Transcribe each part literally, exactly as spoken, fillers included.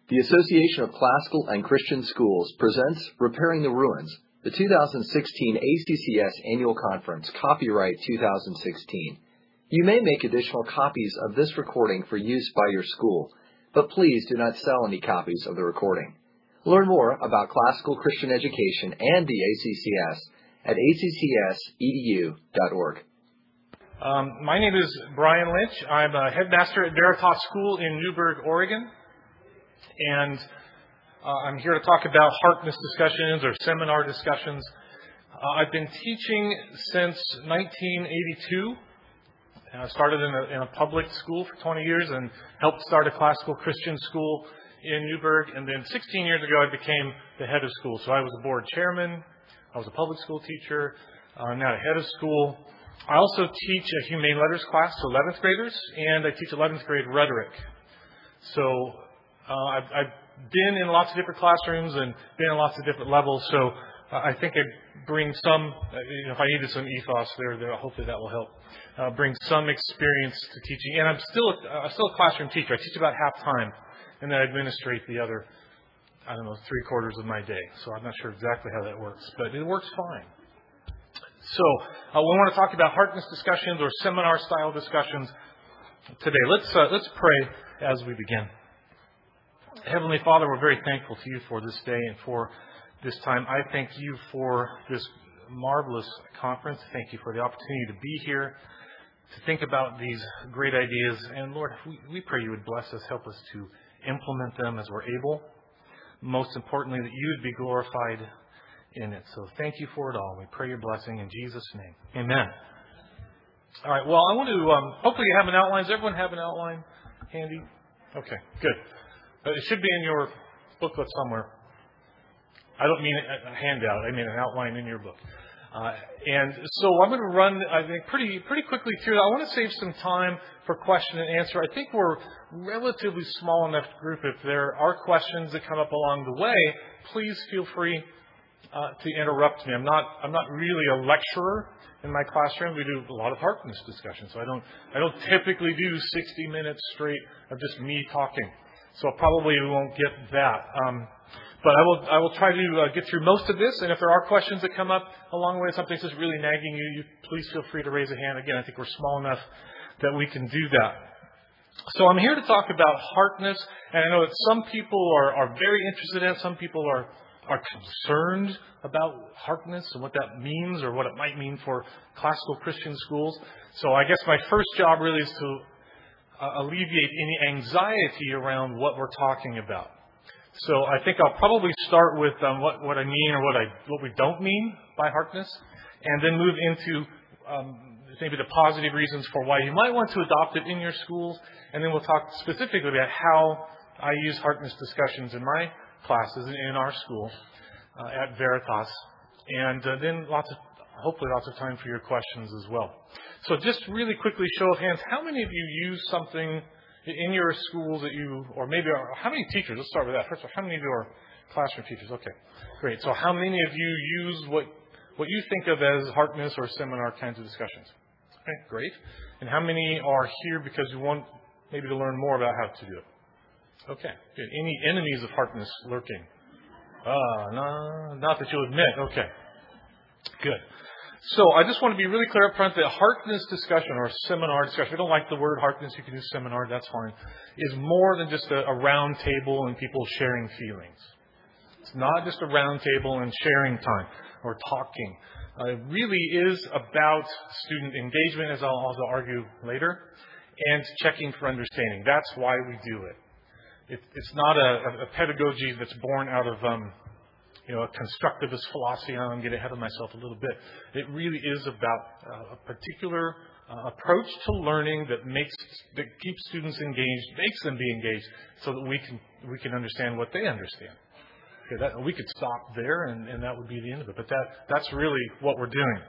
The Association of Classical and Christian Schools presents Repairing the Ruins, the two thousand sixteen A C C S Annual Conference, copyright two thousand sixteen. You may make additional copies of this recording for use by your school, but please do not sell any copies of the recording. Learn more about classical Christian education and the A C C S at a c c s e d u dot org. Um, my name is Brian Lynch. I'm a headmaster at Veritas School in Newberg, Oregon. And uh, I'm here to talk about Harkness discussions or seminar discussions. Uh, I've been teaching since nineteen eighty-two. I started in a, in a public school for twenty years and helped start a classical Christian school in Newberg. And then sixteen years ago, I became the head of school. So I was a board chairman. I was a public school teacher. Uh, now a head of school. I also teach a humane letters class to eleventh graders, and I teach eleventh grade rhetoric. So uh, I've, I've been in lots of different classrooms and been in lots of different levels. So uh, I think I bring some, uh, you know, if I needed some ethos there, there hopefully that will help. Uh, bring some experience to teaching, and I'm still a, I'm still a classroom teacher. I teach about half time, and then I administrate the other, I don't know, three quarters of my day. So I'm not sure exactly how that works, but it works fine. So uh, we want to talk about Harkness discussions or seminar-style discussions today. Let's uh, let's pray as we begin. Heavenly Father, we're very thankful to you for this day and for this time. I thank you for this marvelous conference. Thank you for the opportunity to be here, to think about these great ideas. And Lord, we, we pray you would bless us, help us to implement them as we're able. Most importantly, that you would be glorified in it. So thank you for it all. We pray your blessing in Jesus' name. Amen. All right. Well, I want to, um, hopefully you have an outline. Does everyone have an outline handy? Okay, good. Uh, it should be in your booklet somewhere. I don't mean a, a handout. I mean an outline in your book. Uh, and so I'm going to run, I think, pretty pretty quickly through that. I want to save some time for question and answer. I think we're a relatively small enough group. If there are questions that come up along the way, please feel free Uh, to interrupt me. I'm not. I'm not really a lecturer in my classroom. We do a lot of Harkness discussions, so I don't. I don't typically do sixty minutes straight of just me talking. So probably we won't get that. Um, but I will. I will try to uh, get through most of this. And if there are questions that come up along the way, something's just really nagging you, you please feel free to raise a hand. Again, I think we're small enough that we can do that. So I'm here to talk about Harkness, and I know that some people are, are very interested in it. Some people are. are concerned about Harkness and what that means or what it might mean for classical Christian schools. So I guess my first job really is to uh, alleviate any anxiety around what we're talking about. So I think I'll probably start with um, what, what I mean or what I what we don't mean by Harkness, and then move into um, maybe the positive reasons for why you might want to adopt it in your schools, and then we'll talk specifically about how I use Harkness discussions in my classes in our school uh, at Veritas, and uh, then lots of, hopefully lots of time for your questions as well. So just really quickly, show of hands, how many of you use something in your schools that you, or maybe, are, how many teachers, let's start with that. First of all, how many of you are classroom teachers? Okay, great. So how many of you use what, what you think of as Harkness or seminar kinds of discussions? Okay, great. And how many are here because you want maybe to learn more about how to do it? Okay, good. Any enemies of Harkness lurking? Ah, no, not that you'll admit. Okay, good. So I just want to be really clear up front that Harkness discussion or seminar discussion, I don't like the word Harkness, you can use seminar, that's fine, is more than just a, a round table and people sharing feelings. It's not just a round table and sharing time or talking. Uh, it really is about student engagement, as I'll also argue later, and checking for understanding. That's why we do it. It, it's not a, a pedagogy that's born out of, um, you know, a constructivist philosophy. I'm getting ahead of myself a little bit. It really is about uh, a particular uh, approach to learning that makes that keeps students engaged, makes them be engaged, so that we can we can understand what they understand. Okay, that, we could stop there, and, and that would be the end of it. But that that's really what we're doing.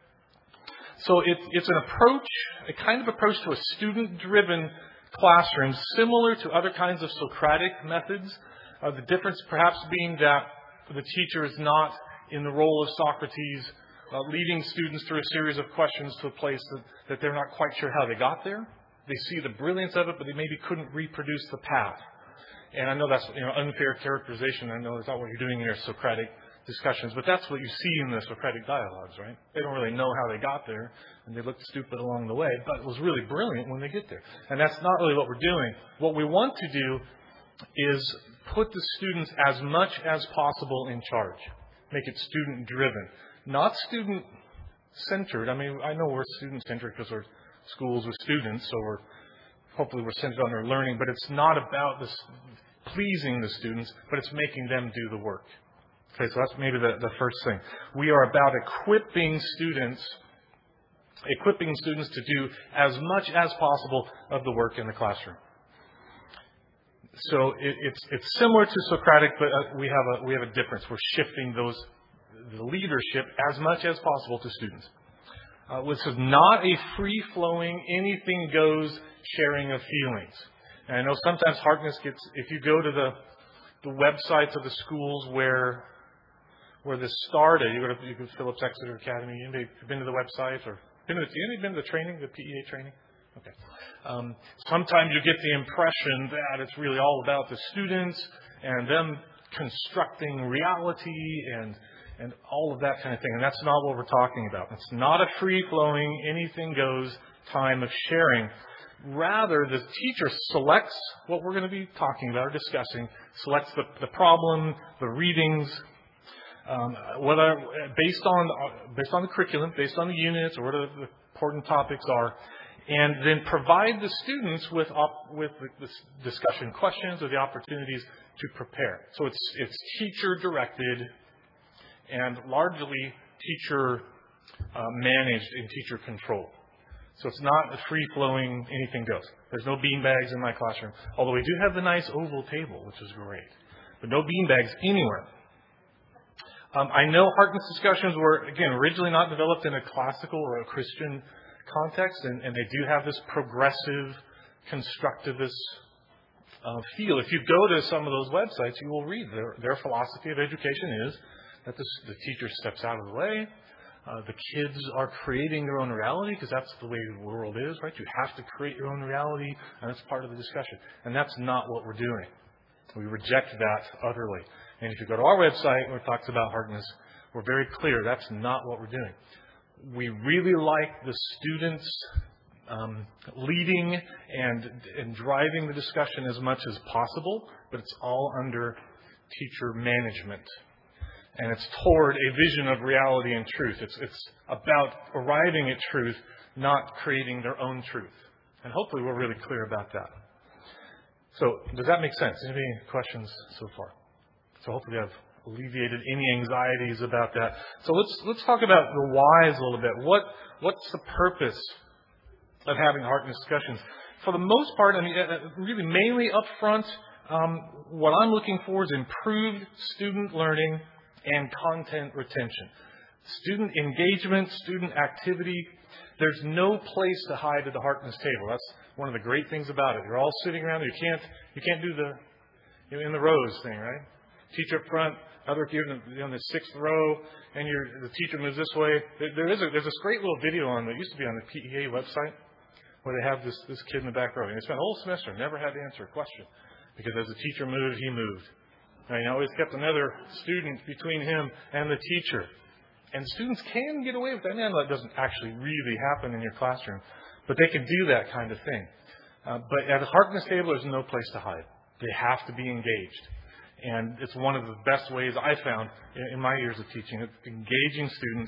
So it, it's an approach, a kind of approach to a student-driven classroom, similar to other kinds of Socratic methods. Uh, the difference perhaps being that the teacher is not in the role of Socrates, uh, leading students through a series of questions to a place that, that they're not quite sure how they got there. They see the brilliance of it, but they maybe couldn't reproduce the path. And I know that's, you know, unfair characterization. I know that's not what you're doing in your Socratic discussions, but that's what you see in the Socratic dialogues, right? They don't really know how they got there, and they look stupid along the way, but it was really brilliant when they get there. And that's not really what we're doing. What we want to do is put the students as much as possible in charge. Make it student-driven, not student-centered. I mean, I know we're student-centered because we're schools with students, so we're hopefully we're centered on their learning, but it's not about this pleasing the students, but it's making them do the work. Okay, so that's maybe the, the first thing. We are about equipping students, equipping students to do as much as possible of the work in the classroom. So it, it's it's similar to Socratic, but uh, we have a we have a difference. We're shifting those the leadership as much as possible to students. Uh, this is not a free-flowing, anything-goes sharing of feelings. And I know sometimes Harkness gets, if you go to the the websites of the schools where where this started, you go to, you go to Phillips Exeter Academy, you've been to the website, or been to, you been to the training, the P E A training? Okay. Um, sometimes you get the impression that it's really all about the students and them constructing reality and and all of that kind of thing. And that's not what we're talking about. It's not a free-flowing, anything-goes time of sharing. Rather, the teacher selects what we're going to be talking about or discussing, selects the, the problem, the readings, um, whether based on based on the curriculum, based on the units, or what the important topics are, and then provide the students with op, with the, the discussion questions or the opportunities to prepare. So it's it's teacher directed and largely teacher uh, managed and teacher controlled. So it's not a free-flowing, anything goes. There's no beanbags in my classroom, although we do have the nice oval table, which is great. But no beanbags anywhere. Um, I know Harkness discussions were, again, originally not developed in a classical or a Christian context, and, and they do have this progressive, constructivist uh, feel. If you go to some of those websites, you will read their, their philosophy of education is that the, the teacher steps out of the way. Uh, the kids are creating their own reality because that's the way the world is, right? You have to create your own reality, and that's part of the discussion. And that's not what we're doing. We reject that utterly. And if you go to our website where it talks about Harkness, we're very clear that's not what we're doing. We really like the students um, leading and, and driving the discussion as much as possible, but it's all under teacher management. And it's toward a vision of reality and truth. It's, it's about arriving at truth, not creating their own truth. And hopefully we're really clear about that. So does that make sense? Any questions so far? So hopefully I've alleviated any anxieties about that. So let's let's talk about the whys a little bit. What what's the purpose of having Harkness discussions? For the most part, I mean, really mainly up front, um, what I'm looking for is improved student learning and content retention. Student engagement, student activity. There's no place to hide at the Harkness table. That's one of the great things about it. You're all sitting around. You can't you can't do the you know, in the rows thing, right? Teacher up front, other kid on the sixth row, and you're, the teacher moves this way. There, there is a, there's this great little video on that used to be on the P E A website where they have this this kid in the back row. And he spent a whole semester never had to answer a question because as the teacher moved, he moved. And he always kept another student between him and the teacher. And students can get away with that. Now, that doesn't actually really happen in your classroom, but they can do that kind of thing. Uh, but at the Harkness table, there's no place to hide. They have to be engaged. And it's one of the best ways I found in my years of teaching, it's engaging students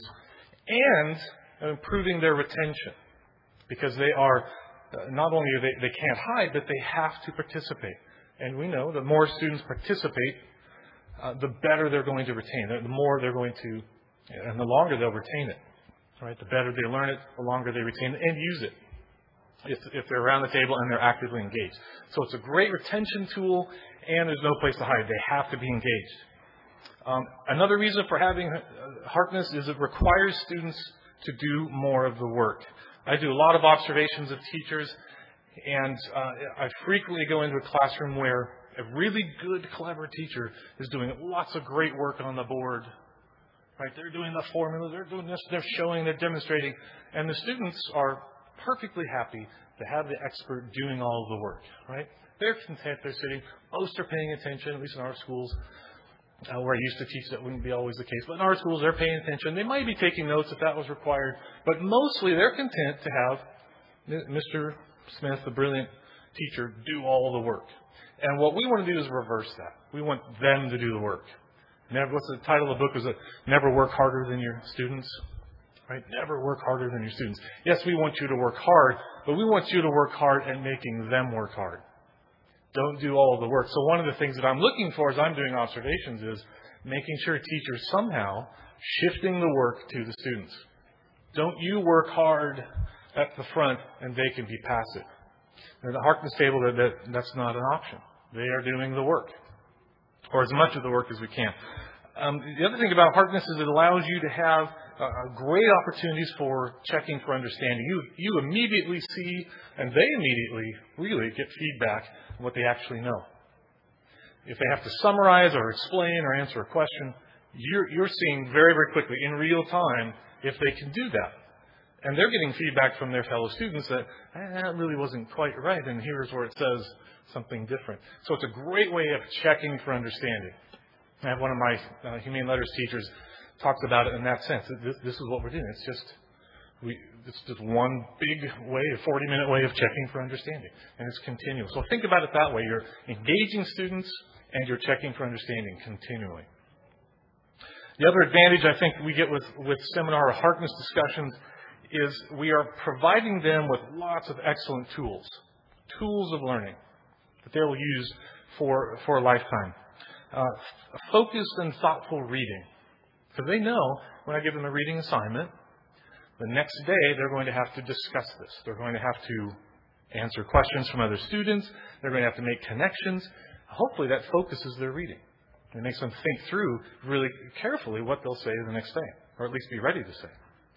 and improving their retention. Because they are, not only are they, they can't hide, but they have to participate. And we know the more students participate, uh, the better they're going to retain. The more they're going to, and the longer they'll retain it. Right? The better they learn it, the longer they retain it and use it. If, if they're around the table and they're actively engaged. So it's a great retention tool, and there's no place to hide. They have to be engaged. Um, another reason for having Harkness is it requires students to do more of the work. I do a lot of observations of teachers, and uh, I frequently go into a classroom where a really good, clever teacher is doing lots of great work on the board. Right? They're doing the formula, they're doing this, they're showing, they're demonstrating, and the students are perfectly happy to have the expert doing all of the work. Right? They're content. They're sitting. Most are paying attention, at least in our schools. Uh, where I used to teach, that wouldn't be always the case. But in our schools, they're paying attention. They might be taking notes if that was required. But mostly, they're content to have Mister Smith, the brilliant teacher, do all the work. And what we want to do is reverse that. We want them to do the work. Never, what's the title of the book? Was it Never Work Harder Than Your Students? Right? Never work harder than your students. Yes, we want you to work hard, but we want you to work hard at making them work hard. Don't do all of the work. So one of the things that I'm looking for as I'm doing observations is making sure teachers somehow shifting the work to the students. Don't you work hard at the front and they can be passive. At the Harkness table, that, that that's not an option. They are doing the work, or as much of the work as we can. Um, the other thing about Harkness is it allows you to have uh, great opportunities for checking for understanding. You you immediately see, and they immediately really get feedback on what they actually know. If they have to summarize or explain or answer a question, you're you're seeing very, very quickly in real time if they can do that. And they're getting feedback from their fellow students that eh, that really wasn't quite right, and here's where it says something different. So it's a great way of checking for understanding. I have one of my uh, humane letters teachers talks about it in that sense. This, this is what we're doing. It's just we. It's just one big way, a forty-minute way of checking for understanding, and it's continual. So think about it that way. You're engaging students, and you're checking for understanding continually. The other advantage I think we get with with seminar or Harkness discussions is we are providing them with lots of excellent tools, tools of learning that they will use for for a lifetime. Uh, focused and thoughtful reading. Because they know when I give them a reading assignment, the next day they're going to have to discuss this. They're going to have to answer questions from other students. They're going to have to make connections. Hopefully that focuses their reading. It makes them think through really carefully what they'll say the next day, or at least be ready to say.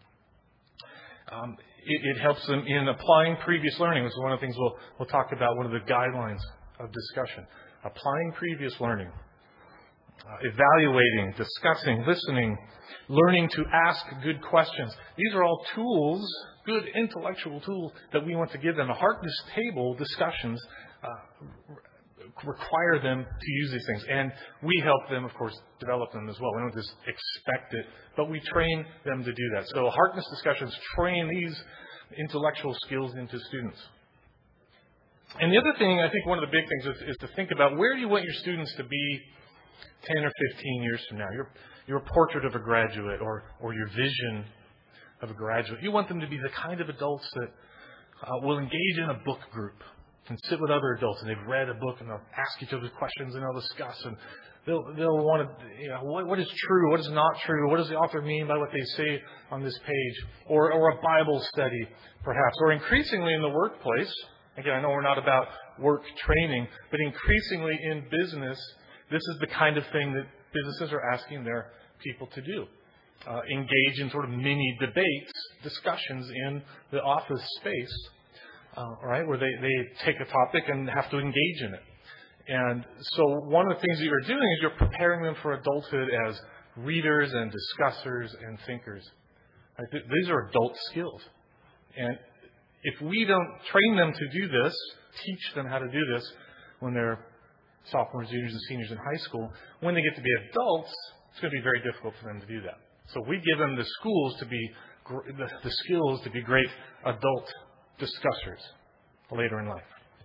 Um, it, it helps them in applying previous learning, which is one of the things we'll, we'll talk about, one of the guidelines of discussion. Applying previous learning. Uh, evaluating, discussing, listening, learning to ask good questions. These are all tools, good intellectual tools that we want to give them. A Harkness table discussions uh, require them to use these things. And we help them, of course, develop them as well. We don't just expect it, but we train them to do that. So Harkness discussions train these intellectual skills into students. And the other thing, I think one of the big things is, is to think about where do you want your students to be ten or fifteen years from now. Your, your portrait of a graduate or, or your vision of a graduate. You want them to be the kind of adults that uh, will engage in a book group and sit with other adults and they've read a book and they'll ask each other questions and they'll discuss and they'll, they'll want to, you know, what, what is true, what is not true, what does the author mean by what they say on this page, or, or a Bible study perhaps, or increasingly in the workplace. Again, I know we're not about work training, but increasingly in business, this is the kind of thing that businesses are asking their people to do. Uh, engage in sort of mini debates, discussions in the office space, uh, right, where they, they take a topic and have to engage in it. And so one of the things that you're doing is you're preparing them for adulthood as readers and discussers and thinkers. Right? Th- these are adult skills. And if we don't train them to do this, teach them how to do this when they're sophomores, juniors, and seniors in high school, when they get to be adults, it's going to be very difficult for them to do that. So we give them the schools to be, the, the skills to be great adult discussers later in life.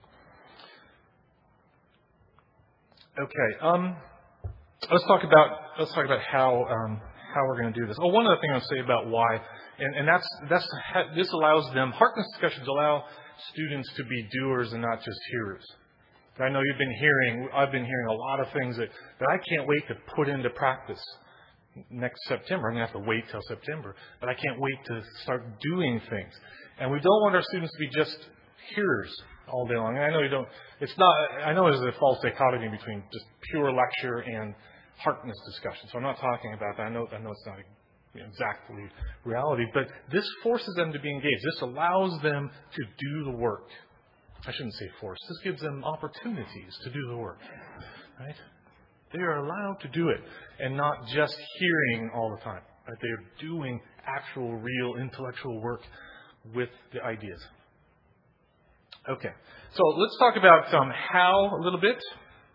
Okay, um, let's talk about let's talk about how um, how we're going to do this. Oh, one other thing I'll say about why, and, and that's that's this allows them. Harkness discussions allow students to be doers and not just hearers. I know you've been hearing, I've been hearing a lot of things that, that I can't wait to put into practice next September. I'm going to have to wait till September, but I can't wait to start doing things. And we don't want our students to be just hearers all day long. And I know you don't, it's not, I know there's a false dichotomy between just pure lecture and Harkness discussion. So I'm not talking about that. I know, I know it's not exactly reality, but this forces them to be engaged. This allows them to do the work. I shouldn't say force. This gives them opportunities to do the work, right? They are allowed to do it and not just hearing all the time. Right? They are doing actual, real intellectual work with the ideas. Okay, so let's talk about um, how a little bit.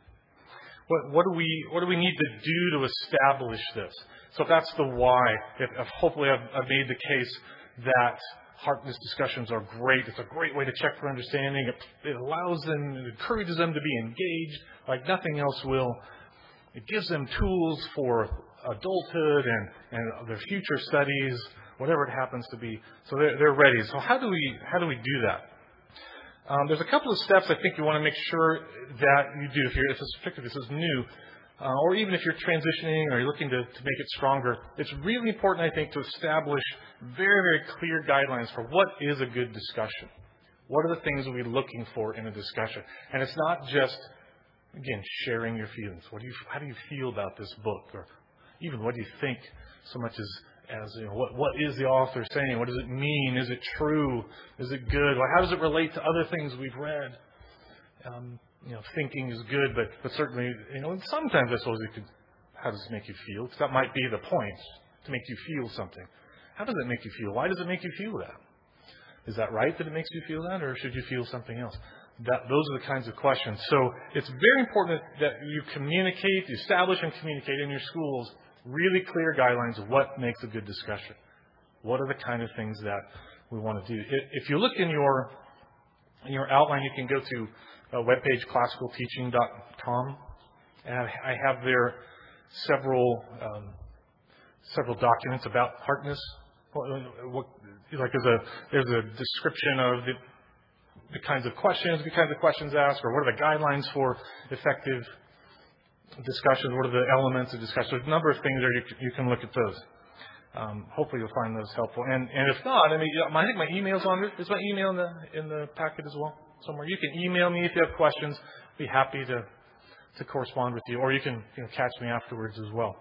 What, what do we what do we need to do to establish this? So if that's the why, if, if hopefully I've, I've made the case that Harkness discussions are great. It's a great way to check for understanding. It, it allows them, it encourages them to be engaged like nothing else will. It gives them tools for adulthood and, and their future studies, whatever it happens to be. So they're, they're ready. So how do we how do we do that? Um, there's a couple of steps I think you want to make sure that you do if you're, if this, particularly if this is new, uh, or even if you're transitioning or you're looking to, to make it stronger. It's really important, I think, to establish very, very clear guidelines for what is a good discussion. What are the things we'll be looking for in a discussion? And it's not just, again, sharing your feelings. What do you, how do you feel about this book? Or even what do you think so much as As you know, what what is the author saying? What does it mean? Is it true? Is it good? Well, how does it relate to other things we've read? Um, you know, thinking is good, but but certainly, you know, sometimes I suppose it could. How does it make you feel? Because that might be the point, to make you feel something. How does it make you feel? Why does it make you feel that? Is that right that it makes you feel that, or should you feel something else? That those are the kinds of questions. So it's very important that you communicate, you establish and communicate in your schools really clear guidelines of what makes a good discussion. What are the kind of things that we want to do? If you look in your in your outline, you can go to a webpage, classical teaching dot com, and I have there several um, several documents about Harkness. What, like there's a there's a description of the, the kinds of questions, the kinds of questions asked, or what are the guidelines for effective discussions, what are the elements of discussion. There's a number of things there. You can, you can look at those. Um, hopefully you'll find those helpful. And, and if not, I mean, I think my email's on there. Is my email in the in the packet as well somewhere? You can email me if you have questions. I'd be happy to to correspond with you, or you can you know, catch me afterwards as well.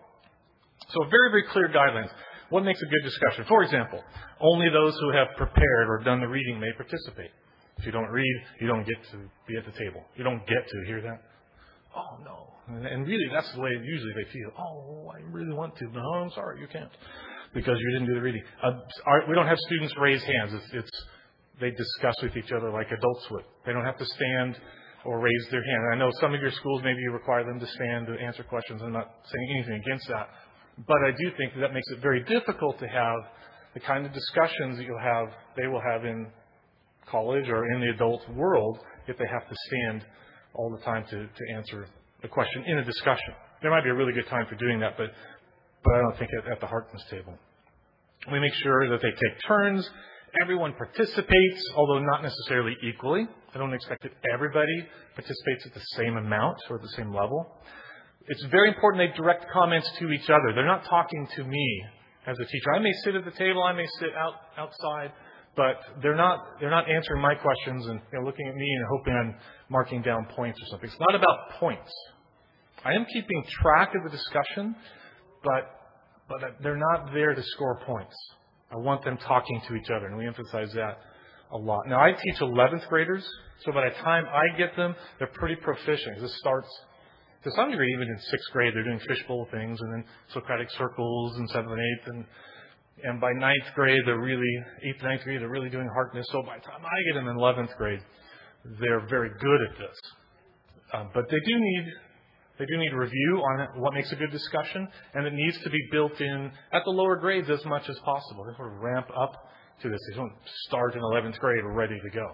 So very, very clear guidelines. What makes a good discussion? For example, only those who have prepared or done the reading may participate. If you don't read, you don't get to be at the table. You don't get to hear that. Oh, no. And really, that's the way usually they feel. Oh, I really want to. No, I'm sorry, you can't. Because you didn't do the reading. Uh, our, we don't have students raise hands. It's, it's they discuss with each other like adults would. They don't have to stand or raise their hand. And I know some of your schools, maybe you require them to stand to answer questions. I'm not saying anything against that. But I do think that, that makes it very difficult to have the kind of discussions that you'll have, they will have in college or in the adult world if they have to stand all the time to, to answer a question in a discussion. There might be a really good time for doing that, but but I don't think at, at the Harkness table. We make sure that they take turns. Everyone participates, although not necessarily equally. I don't expect that everybody participates at the same amount or at the same level. It's very important they direct comments to each other. They're not talking to me as a teacher. I may sit at the table, I may sit out outside, but they're not they're not answering my questions and you know, looking at me and hoping I'm marking down points or something. It's not about points. I am keeping track of the discussion, but but they're not there to score points. I want them talking to each other, and we emphasize that a lot. Now, I teach eleventh graders, so by the time I get them, they're pretty proficient. This starts, to some degree, even in sixth grade, they're doing fishbowl things, and then Socratic circles in seventh and eighth, and and by ninth grade, they're really, eighth and ninth grade, they're really doing Harkness. So by the time I get them in eleventh grade, they're very good at this. Um, but they do need They do need review on what makes a good discussion, and it needs to be built in at the lower grades as much as possible. They sort of ramp up to this. They don't start in eleventh grade ready to go.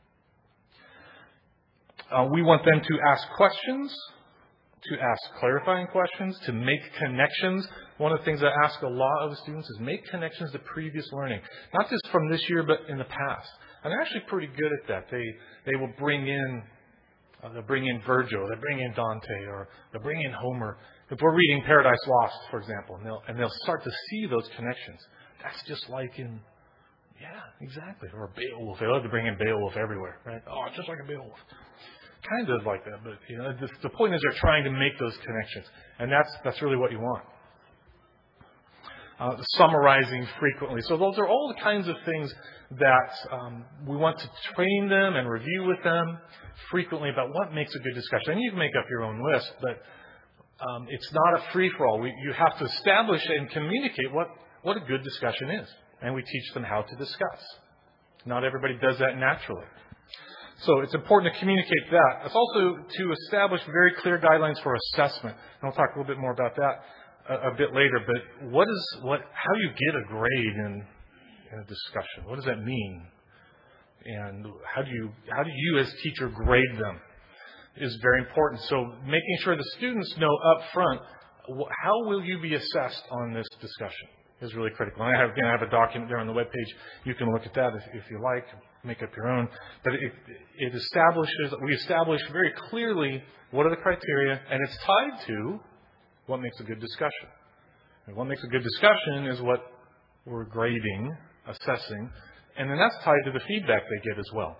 Uh, we want them to ask questions, to ask clarifying questions, to make connections. One of the things I ask a lot of the students is make connections to previous learning, not just from this year, but in the past. And they're actually pretty good at that. They they will bring in Uh, they'll bring in Virgil, they'll bring in Dante, or they'll bring in Homer. If we're reading Paradise Lost, for example, and they'll, and they'll start to see those connections. That's just like in, yeah, exactly. Or Beowulf. They love to bring in Beowulf everywhere, right? Oh, it's just like a Beowulf. Kind of like that, but you know, the, the point is they're trying to make those connections, and that's that's really what you want. Uh, summarizing frequently. So those are all the kinds of things that um, we want to train them and review with them frequently about what makes a good discussion. And you can make up your own list, but um, it's not a free-for-all. We, you have to establish and communicate what, what a good discussion is. And we teach them how to discuss. Not everybody does that naturally. So it's important to communicate that. It's also to establish very clear guidelines for assessment. And I'll talk a little bit more about that a, a bit later. But what is what? How do you get a grade in, in a discussion? What does that mean? And how do you how do you as teacher grade them is very important. So making sure the students know up front how will you be assessed on this discussion is really critical. And I have, again, I have a document there on the webpage. You can look at that if, if you like, make up your own. But it, it establishes, we establish very clearly what are the criteria, and it's tied to what makes a good discussion. And what makes a good discussion is what we're grading, assessing, and then that's tied to the feedback they get as well.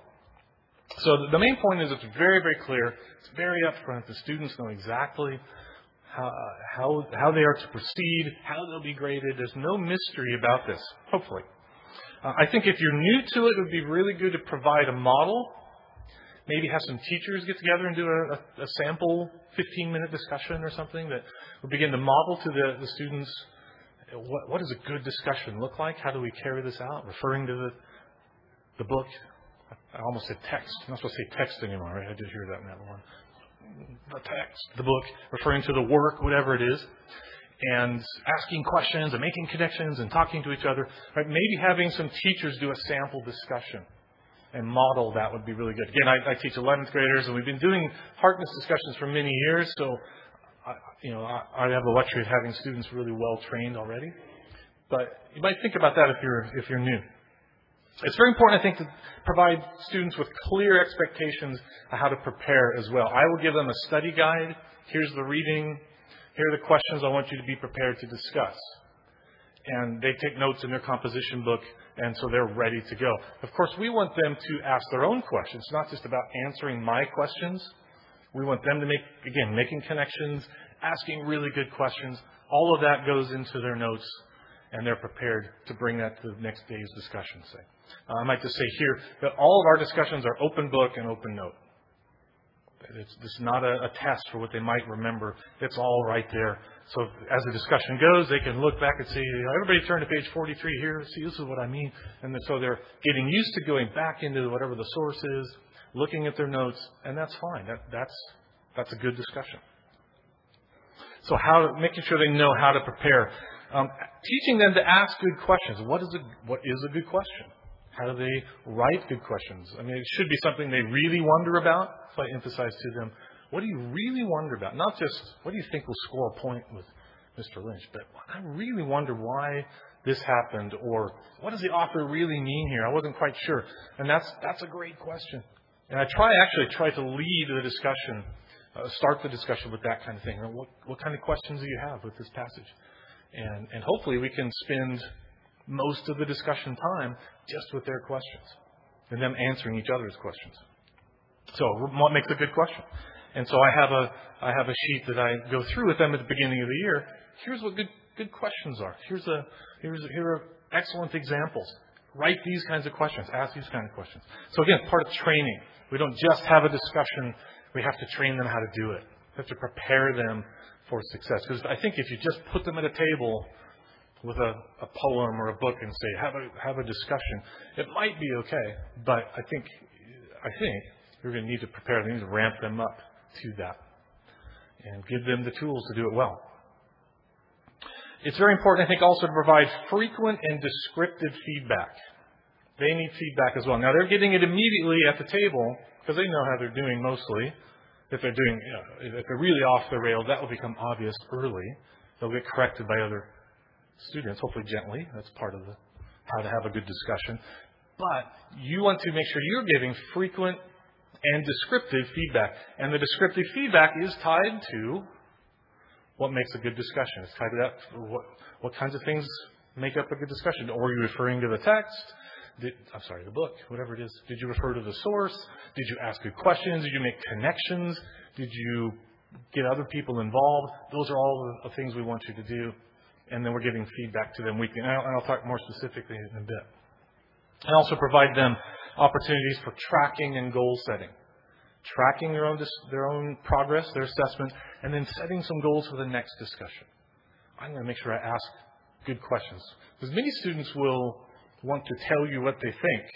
So the main point is it's very, very clear. It's very upfront. The students know exactly how, how, how they are to proceed, how they'll be graded. There's no mystery about this, hopefully. Uh, I think if you're new to it, it would be really good to provide a model. Maybe have some teachers get together and do a, a, a sample fifteen-minute discussion or something that will begin to model to the, the students what, what does a good discussion look like? How do we carry this out? Referring to the, the book. I almost said text. I'm not supposed to say text anymore, right? I did hear that in that one. The text, the book, referring to the work, whatever it is, and asking questions and making connections and talking to each other. Right? Maybe having some teachers do a sample discussion and model that would be really good. Again, I, I teach eleventh graders, and we've been doing Harkness discussions for many years, so I, you know I, I have the luxury of having students really well trained already. But you might think about that if you're if you're new. It's very important, I think, to provide students with clear expectations of how to prepare as well. I will give them a study guide. Here's the reading. Here are the questions I want you to be prepared to discuss. And they take notes in their composition book, and so they're ready to go. Of course, we want them to ask their own questions. It's not just about answering my questions. We want them to make, again, making connections, asking really good questions. All of that goes into their notes, and they're prepared to bring that to the next day's discussion, say. Uh, I might just say here that all of our discussions are open book and open note. It's, it's not a, a test for what they might remember. It's all right there. So as the discussion goes, they can look back and say, everybody turn to page forty-three here. See, this is what I mean. And then, so they're getting used to going back into whatever the source is, looking at their notes, and that's fine. That, that's, that's a good discussion. So how making sure they know how to prepare. Um, teaching them to ask good questions. What is a, what is a good question? How do they write good questions? I mean, it should be something they really wonder about. So I emphasize to them, what do you really wonder about? Not just, what do you think will score a point with Mister Lynch? But I really wonder why this happened, or what does the author really mean here? I wasn't quite sure. And that's that's a great question. And I try, actually try to lead the discussion, uh, start the discussion with that kind of thing. What, what kind of questions do you have with this passage? And, and hopefully we can spend most of the discussion time just with their questions and them answering each other's questions. So what makes a good question? And so I have a I have a sheet that I go through with them at the beginning of the year. Here's what good good questions are. Here's a here's a, here are excellent examples. Write these kinds of questions. Ask these kinds of questions. So again, part of training. We don't just have a discussion. We have to train them how to do it. We have to prepare them for success. Because I think if you just put them at a table with a, a poem or a book and say, have a have a discussion, it might be okay. But I think I think you're going to need to prepare them, you need to ramp them up to that and give them the tools to do it well. It's very important, I think, also to provide frequent and descriptive feedback. They need feedback as well. Now, they're getting it immediately at the table because they know how they're doing mostly. If they're doing, you know, if they're really off the rails, that will become obvious early. They'll get corrected by other students, hopefully gently. That's part of the how to have a good discussion. But you want to make sure you're giving frequent and descriptive feedback. And the descriptive feedback is tied to what makes a good discussion. It's tied to that. What, what kinds of things make up a good discussion? Or are you referring to the text? Did, I'm sorry, the book, whatever it is. Did you refer to the source? Did you ask good questions? Did you make connections? Did you get other people involved? Those are all the things we want you to do. And then we're giving feedback to them weekly. And I'll, and I'll talk more specifically in a bit. And also provide them opportunities for tracking and goal setting. Tracking their own their own progress, their assessment, and then setting some goals for the next discussion. I'm going to make sure I ask good questions. Because many students will want to tell you what they think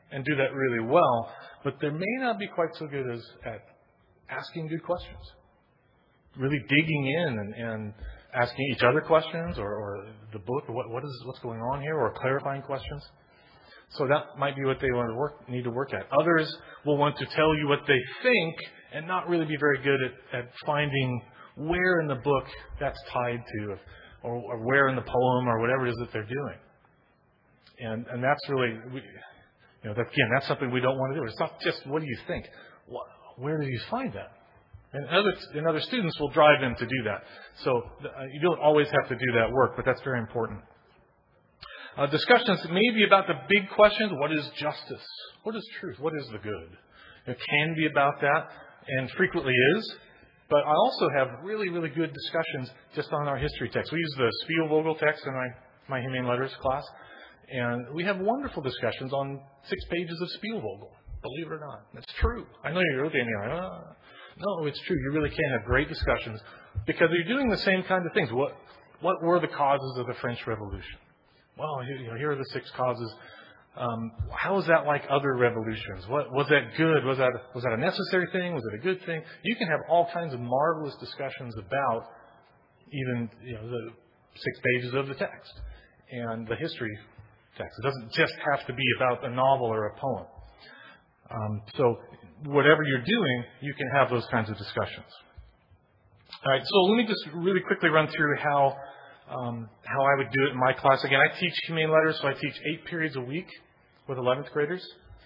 and do that really well, but they may not be quite so good as at asking good questions, really digging in and, and asking each other questions, or, or the book, or what, what is what's going on here, or clarifying questions. So that might be what they want to work, need to work at. Others will want to tell you what they think and not really be very good at, at finding where in the book that's tied to, or, or where in the poem, or whatever it is that they're doing. And and that's really, we, you know, that, again, that's something we don't want to do. It's not just what do you think. What, where do you find that? And other and other students will drive them to do that. So uh, you don't always have to do that work, but that's very important. Uh, discussions may be about the big questions. What is justice? What is truth? What is the good? It can be about that, and frequently is. But I also have really, really good discussions just on our history text. We use the Spielvogel text in my, my Humane Letters class, and we have wonderful discussions on six pages of Spielvogel. Believe it or not. It's true. I know you're looking at me like, oh. No, it's true. You really can have great discussions because you're doing the same kind of things. What what were the causes of the French Revolution? Well, you know, here are the six causes. Um, how is that like other revolutions? What was that good? Was that was that a necessary thing? Was it a good thing? You can have all kinds of marvelous discussions about even you know the six pages of the text and the history text. It doesn't just have to be about a novel or a poem. Um, so whatever you're doing, you can have those kinds of discussions. All right, so let me just really quickly run through how um, how I would do it in my class. Again, I teach Humane Letters, so I teach eight periods a week with eleventh graders.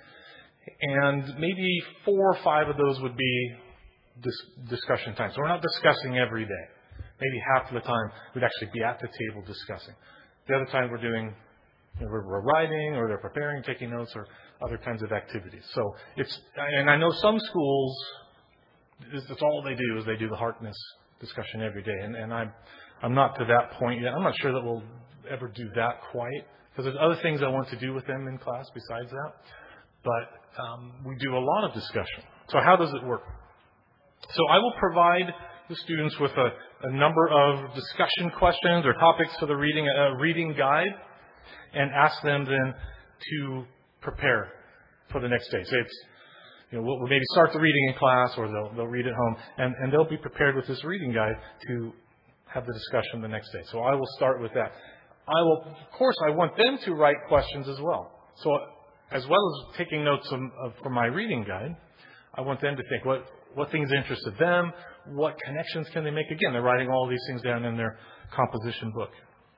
And maybe four or five of those would be dis- discussion time. So we're not discussing every day. Maybe half of the time we'd actually be at the table discussing. The other time we're doing, you know, we're, we're writing, or they're preparing, taking notes, or other kinds of activities. So it's, and I know some schools, that's all they do is they do the Harkness discussion every day. And, and I'm, I'm not to that point yet. I'm not sure that we'll ever do that quite, because there's other things I want to do with them in class besides that. But um, we do a lot of discussion. So how does it work? So I will provide the students with a, a number of discussion questions or topics for the reading, a reading guide, and ask them then to prepare for the next day. So it's, you know, we'll, we'll maybe start the reading in class, or they'll, they'll read at home, and, and they'll be prepared with this reading guide to have the discussion the next day. So I will start with that. I will, of course, I want them to write questions as well. So as well as taking notes from, of, from my reading guide, I want them to think what, what things interested them, what connections can they make. Again, they're writing all these things down in their composition book.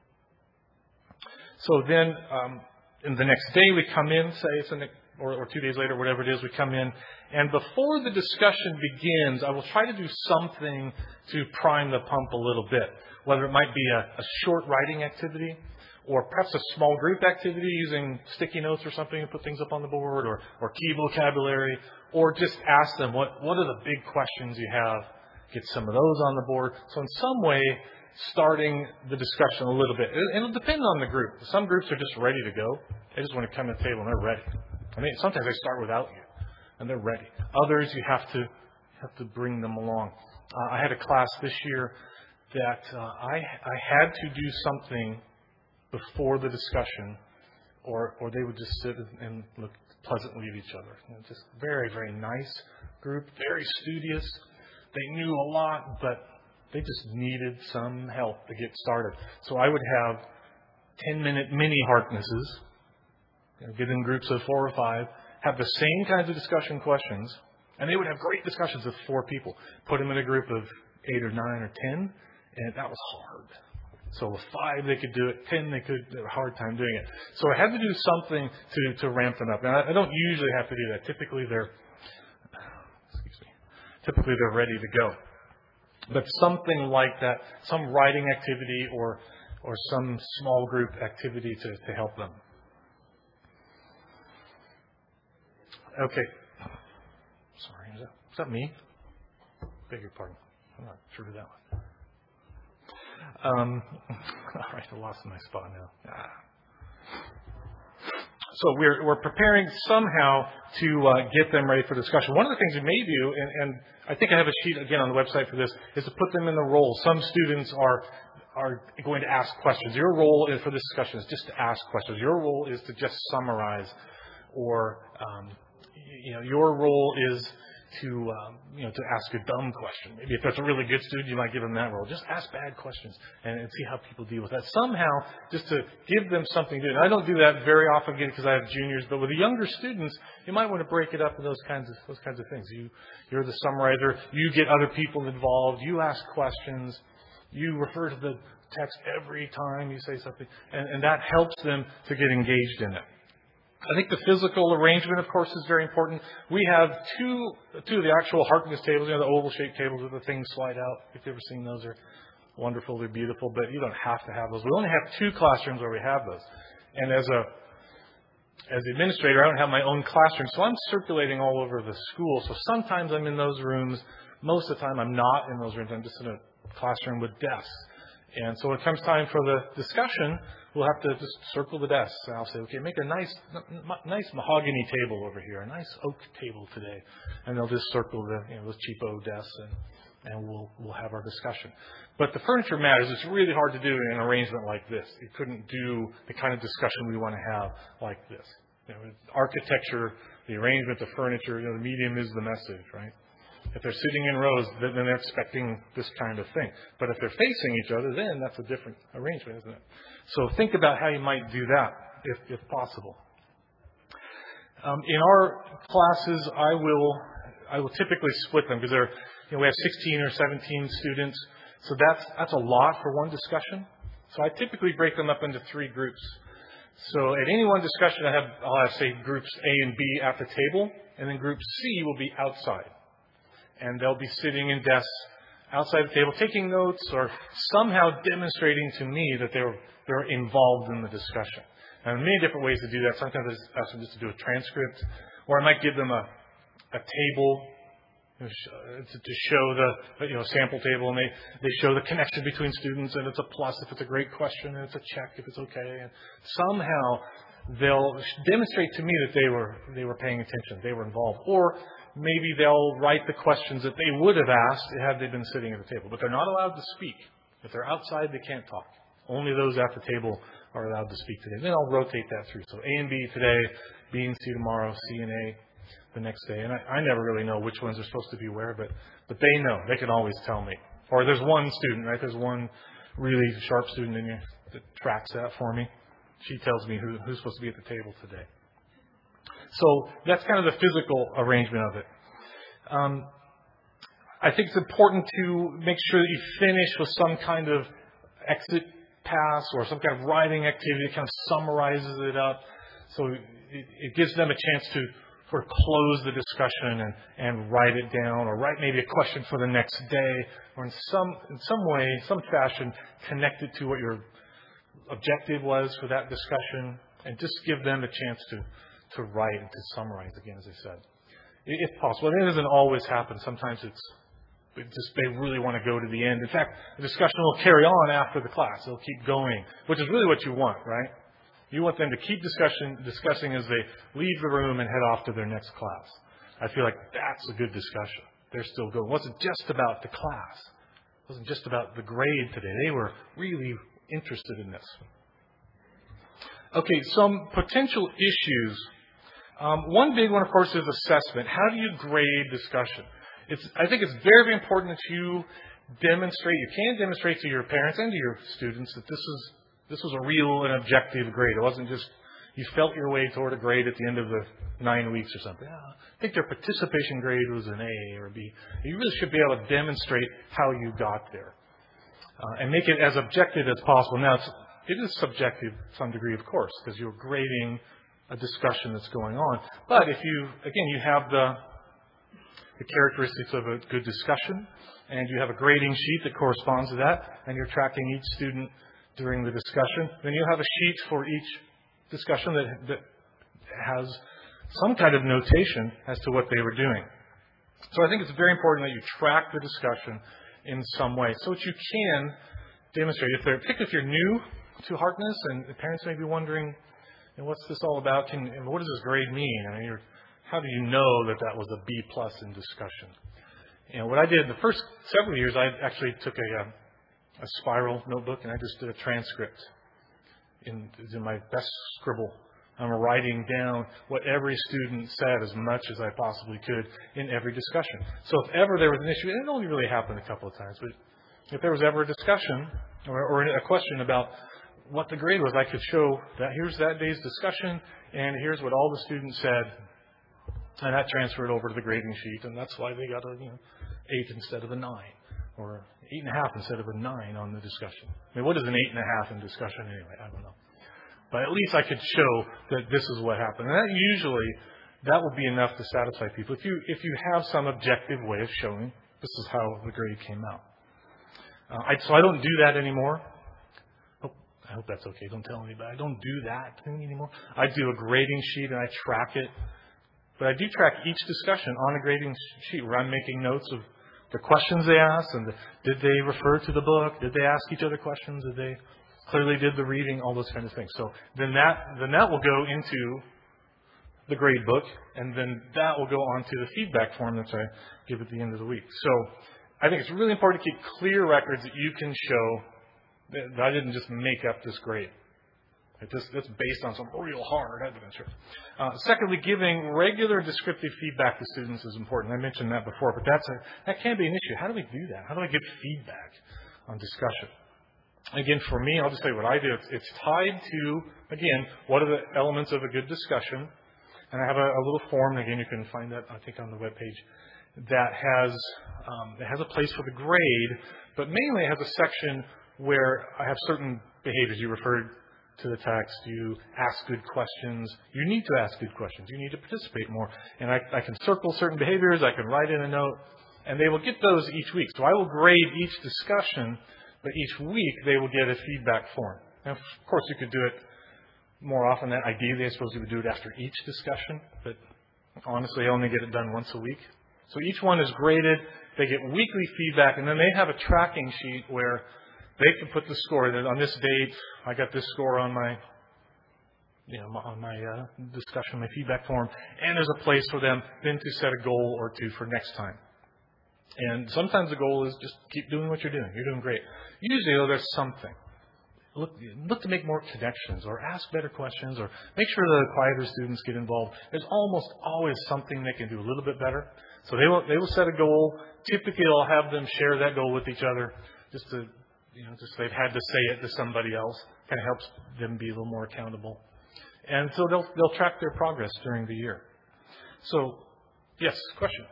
So then, um, in the next day we come in, say it's in, or, or two days later, whatever it is, we come in, and before the discussion begins, I will try to do something to prime the pump a little bit, whether it might be a, a short writing activity, or perhaps a small group activity using sticky notes or something to put things up on the board, or, or key vocabulary, or just ask them what, what are the big questions you have, get some of those on the board. So in some way, starting the discussion a little bit. And it'll depend on the group. Some groups are just ready to go. They just want to come to the table and they're ready. I mean, sometimes they start without you and they're ready. Others, you have to have to bring them along. Uh, I had a class this year that uh, I I had to do something before the discussion, or or they would just sit and look pleasantly at each other. You know, just very, very nice group, very studious. They knew a lot, but they just needed some help to get started. So I would have ten-minute mini Harknesses, you know, get in groups of four or five, have the same kinds of discussion questions, and they would have great discussions with four people. Put them in a group of eight or nine or ten, and that was hard. So with five, they could do it. Ten, they could have a hard time doing it. So I had to do something to, to ramp them up. Now, I don't usually have to do that. Typically, they're excuse me. Typically they're ready to go. But something like that, some writing activity or or some small group activity to, to help them. Okay. Sorry, is that, is that me? Beg your pardon. I'm not sure who that was. Um, all right, I lost my spot now. Ah. So we're we're preparing somehow to uh, get them ready for discussion. One of the things we may do, and, and I think I have a sheet again on the website for this, is to put them in the role. Some students are are going to ask questions. Your role is, for this discussion is just to ask questions. Your role is to just summarize or um, you know, your role is to um, you know to ask a dumb question. Maybe if that's a really good student, you might give them that role. Just ask bad questions and, and see how people deal with that. Somehow, just to give them something to do. And I don't do that very often because I have juniors, but with the younger students, you might want to break it up in those kinds of those kinds of things. You you're the summarizer. You get other people involved. You ask questions. You refer to the text every time you say something, and, and that helps them to get engaged in it. I think the physical arrangement, of course, is very important. We have two two of the actual Harkness tables, you know, the oval-shaped tables with the things slide out. If you've ever seen those, they're wonderful, they're beautiful, but you don't have to have those. We only have two classrooms where we have those. And as a as the administrator, I don't have my own classroom, so I'm circulating all over the school. So sometimes I'm in those rooms. Most of the time, I'm not in those rooms. I'm just in a classroom with desks. And so when it comes time for the discussion, we'll have to just circle the desks. And I'll say, okay, make a nice nice mahogany table over here, a nice oak table today. And they'll just circle the, you know, those cheapo desks, and, and we'll we'll have our discussion. But the furniture matters. It's really hard to do in an arrangement like this. You couldn't do the kind of discussion we want to have like this. You know, architecture, the arrangement, the furniture, you know, the medium is the message, right? If they're sitting in rows, then they're expecting this kind of thing. But if they're facing each other, then that's a different arrangement, isn't it? So think about how you might do that, if, if possible. Um, in our classes, I will I will typically split them because they're, you know, we have sixteen or seventeen students, so that's that's a lot for one discussion. So I typically break them up into three groups. So at any one discussion, I have I'll have say groups A and B at the table, and then group C will be outside. And they'll be sitting in desks outside the table, taking notes or somehow demonstrating to me that they're they're involved in the discussion. And many different ways to do that. Sometimes I ask them just to do a transcript, or I might give them a a table you know, to, to show the you know sample table, and they they show the connection between students, and it's a plus if it's a great question, and it's a check if it's okay, and somehow they'll demonstrate to me that they were they were paying attention, they were involved, or maybe they'll write the questions that they would have asked had they been sitting at the table. But they're not allowed to speak. If they're outside, they can't talk. Only those at the table are allowed to speak today. Then I'll rotate that through. So A and B today, B and C tomorrow, C and A the next day. And I, I never really know which ones are supposed to be where, but, but they know. They can always tell me. Or there's one student, right? There's one really sharp student in here that tracks that for me. She tells me who, who's supposed to be at the table today. So that's kind of the physical arrangement of it. Um, I think it's important to make sure that you finish with some kind of exit pass or some kind of writing activity that kind of summarizes it up. So it, it gives them a chance to sort of close the discussion and, and write it down, or write maybe a question for the next day, or in some in some way, some fashion, connect it to what your objective was for that discussion, and just give them a chance to to write and to summarize again, as I said, if possible. And it doesn't always happen. Sometimes it's it just they really want to go to the end. In fact, the discussion will carry on after the class. It'll keep going, which is really what you want, right? You want them to keep discussion, discussing as they leave the room and head off to their next class. I feel like that's a good discussion. They're still going. It wasn't just about the class. It wasn't just about the grade today. They were really interested in this. Okay, some potential issues. Um, one big one, of course, is assessment. How do you grade discussion? It's, I think it's very, very important that you demonstrate, you can demonstrate to your parents and to your students that this is this was a real and objective grade. It wasn't just you felt your way toward a grade at the end of the nine weeks or something. I think their participation grade was an A or a B. You really should be able to demonstrate how you got there uh, and make it as objective as possible. Now, it's, it is subjective to some degree, of course, because you're grading a discussion that's going on. But if you, again, you have the the characteristics of a good discussion, and you have a grading sheet that corresponds to that, and you're tracking each student during the discussion, then you have a sheet for each discussion that, that has some kind of notation as to what they were doing. So I think it's very important that you track the discussion in some way so that you can demonstrate. If they're, particularly if you're new to Harkness and the parents may be wondering, and what's this all about? Can, and what does this grade mean? I mean, you're, how do you know that that was a B plus in discussion? You know, what I did the first several years, I actually took a, a spiral notebook and I just did a transcript in, in my best scribble I'm writing down what every student said as much as I possibly could in every discussion. So if ever there was an issue, and it only really happened a couple of times, but if there was ever a discussion or, or a question about what the grade was, I could show that here's that day's discussion, and here's what all the students said, and that transferred over to the grading sheet, and that's why they got a you know, eight instead of a nine, or eight and a half instead of a nine on the discussion. I mean, what is an eight and a half in discussion anyway? I don't know. But at least I could show that this is what happened. And that usually, that would be enough to satisfy people. If you if you have some objective way of showing this is how the grade came out. Uh, I, so I don't do that anymore. Oh, I hope that's okay. Don't tell anybody. I don't do that thing anymore. I do a grading sheet and I track it. But I do track each discussion on a grading sheet where I'm making notes of the questions they asked and the, did they refer to the book? Did they ask each other questions? Did they clearly did the reading, all those kinds of things. So then that then that will go into the grade book, and then that will go on to the feedback form that I give at the end of the week. So I think it's really important to keep clear records that you can show that I didn't just make up this grade. It just, it's based on some real hard evidence. Uh, secondly, giving regular descriptive feedback to students is important. I mentioned that before, but that's a, that can be an issue. How do we do that? How do I give feedback on discussion? Again, for me, I'll just tell you what I do. It's, it's tied to, again, what are the elements of a good discussion. And I have a, a little form, and again, you can find that, I think, on the webpage, that has, um, it has a place for the grade, but mainly it has a section where I have certain behaviors. You referred to the text. You ask good questions. You need to ask good questions. You need to participate more. And I, I can circle certain behaviors. I can write in a note, and they will get those each week. So I will grade each discussion, but each week they will get a feedback form. Now, of course, you could do it more often than ideally. I suppose you would do it after each discussion, but honestly, I only get it done once a week. So each one is graded. They get weekly feedback, and then they have a tracking sheet where they can put the score. That on this date, I got this score on my, you know, on my uh, discussion, my feedback form, and there's a place for them then to set a goal or two for next time. And sometimes the goal is just keep doing what you're doing. You're doing great. Usually, though, there's something. Look, look to make more connections or ask better questions or make sure the quieter students get involved. There's almost always something they can do a little bit better. So they will they will set a goal. Typically, I'll have them share that goal with each other just to, you know, just they've had to say it to somebody else. Kind of helps them be a little more accountable. And so they'll they'll track their progress during the year. So, yes, question.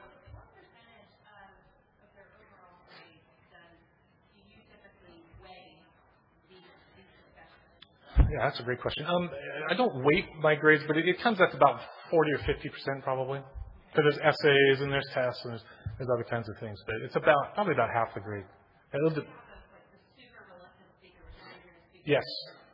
Yeah, that's a great question. Um, I don't weight my grades, but it, it comes up to about forty or fifty percent probably. Because there's essays and there's tests and there's, there's other kinds of things. But it's about probably about half the grade. A little bit. Yes.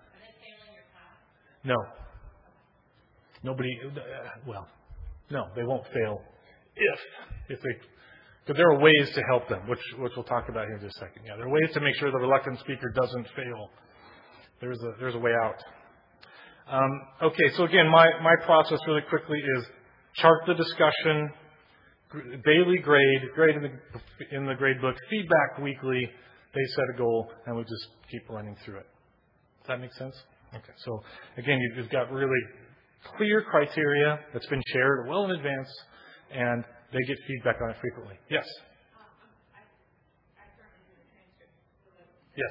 No. Nobody. Uh, well, no, they won't fail if if they. Because there are ways to help them, which which we'll talk about here in just a second. Yeah, there are ways to make sure the reluctant speaker doesn't fail. There's a there's a way out. Um, okay, so again, my, my process really quickly is chart the discussion, daily grade, grade in the in the grade book, feedback weekly. They set a goal, and we just keep running through it. Does that make sense? Okay. So again, you've got really clear criteria that's been shared well in advance, and they get feedback on it frequently. Yes. Yes.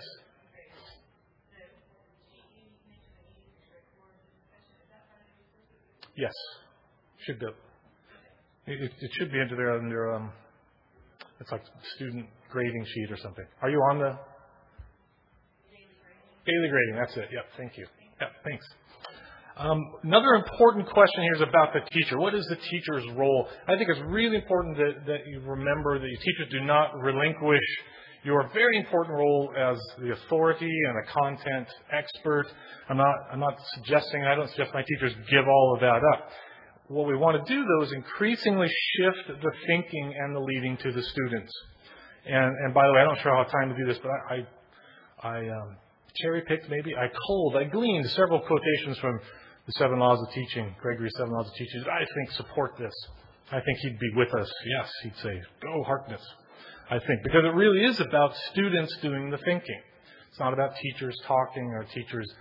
Yes, should go. It, it should be under there under um, it's like student grading sheet or something. Are you on the daily grading? That's it. Yep. Thank you. Yep. Thanks. Um, another important question here is about the teacher. What is the teacher's role? I think it's really important that, that you remember that your teachers do not relinquish your very important role as the authority and a content expert. I'm not, I'm not suggesting, I don't suggest my teachers give all of that up. What we want to do, though, is increasingly shift the thinking and the leading to the students. And, and by the way, I don't sure how time to do this, but I, I, I um, cherry-picked maybe, I culled, I gleaned several quotations from the Seven Laws of Teaching, Gregory's Seven Laws of Teaching, that I think support this. I think he'd be with us. Yes, he'd say, go Harkness. I think, because it really is about students doing the thinking. It's not about teachers talking or teachers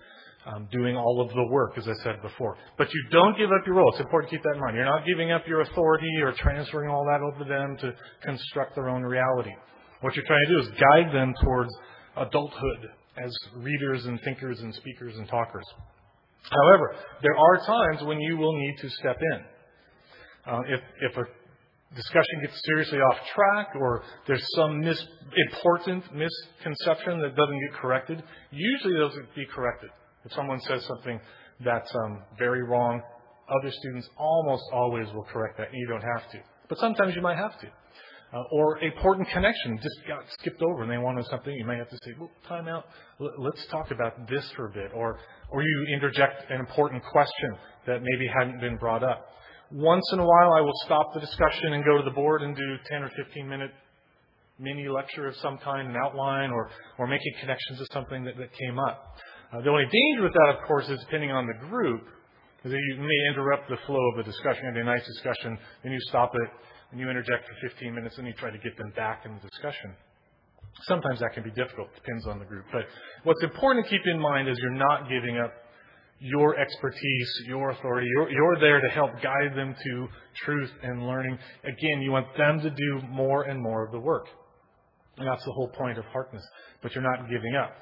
um, doing all of the work, as I said before. But you don't give up your role. It's important to keep that in mind. You're not giving up your authority or transferring all that over to them to construct their own reality. What you're trying to do is guide them towards adulthood as readers and thinkers and speakers and talkers. However, there are times when you will need to step in. Uh, if, if a discussion gets seriously off track or there's some mis- important misconception that doesn't get corrected, usually those will be corrected. If someone says something that's um, very wrong, other students almost always will correct that, and you don't have to. But sometimes you might have to. Uh, or a important connection just got skipped over and they wanted something, you may have to say, well, time out, L- let's talk about this for a bit. Or, or you interject an important question that maybe hadn't been brought up. Once in a while, I will stop the discussion and go to the board and do ten or fifteen minute mini lecture of some kind, an outline, or, or making connections to something that, that came up. Uh, the only danger with that, of course, is depending on the group, is that you may interrupt the flow of the discussion. You have a nice discussion, then you stop it, and you interject for fifteen minutes, and you try to get them back in the discussion. Sometimes that can be difficult. Depends on the group. But what's important to keep in mind is you're not giving up your expertise, your authority. You're, you're there to help guide them to truth and learning. Again, you want them to do more and more of the work. And that's the whole point of Harkness. But you're not giving up.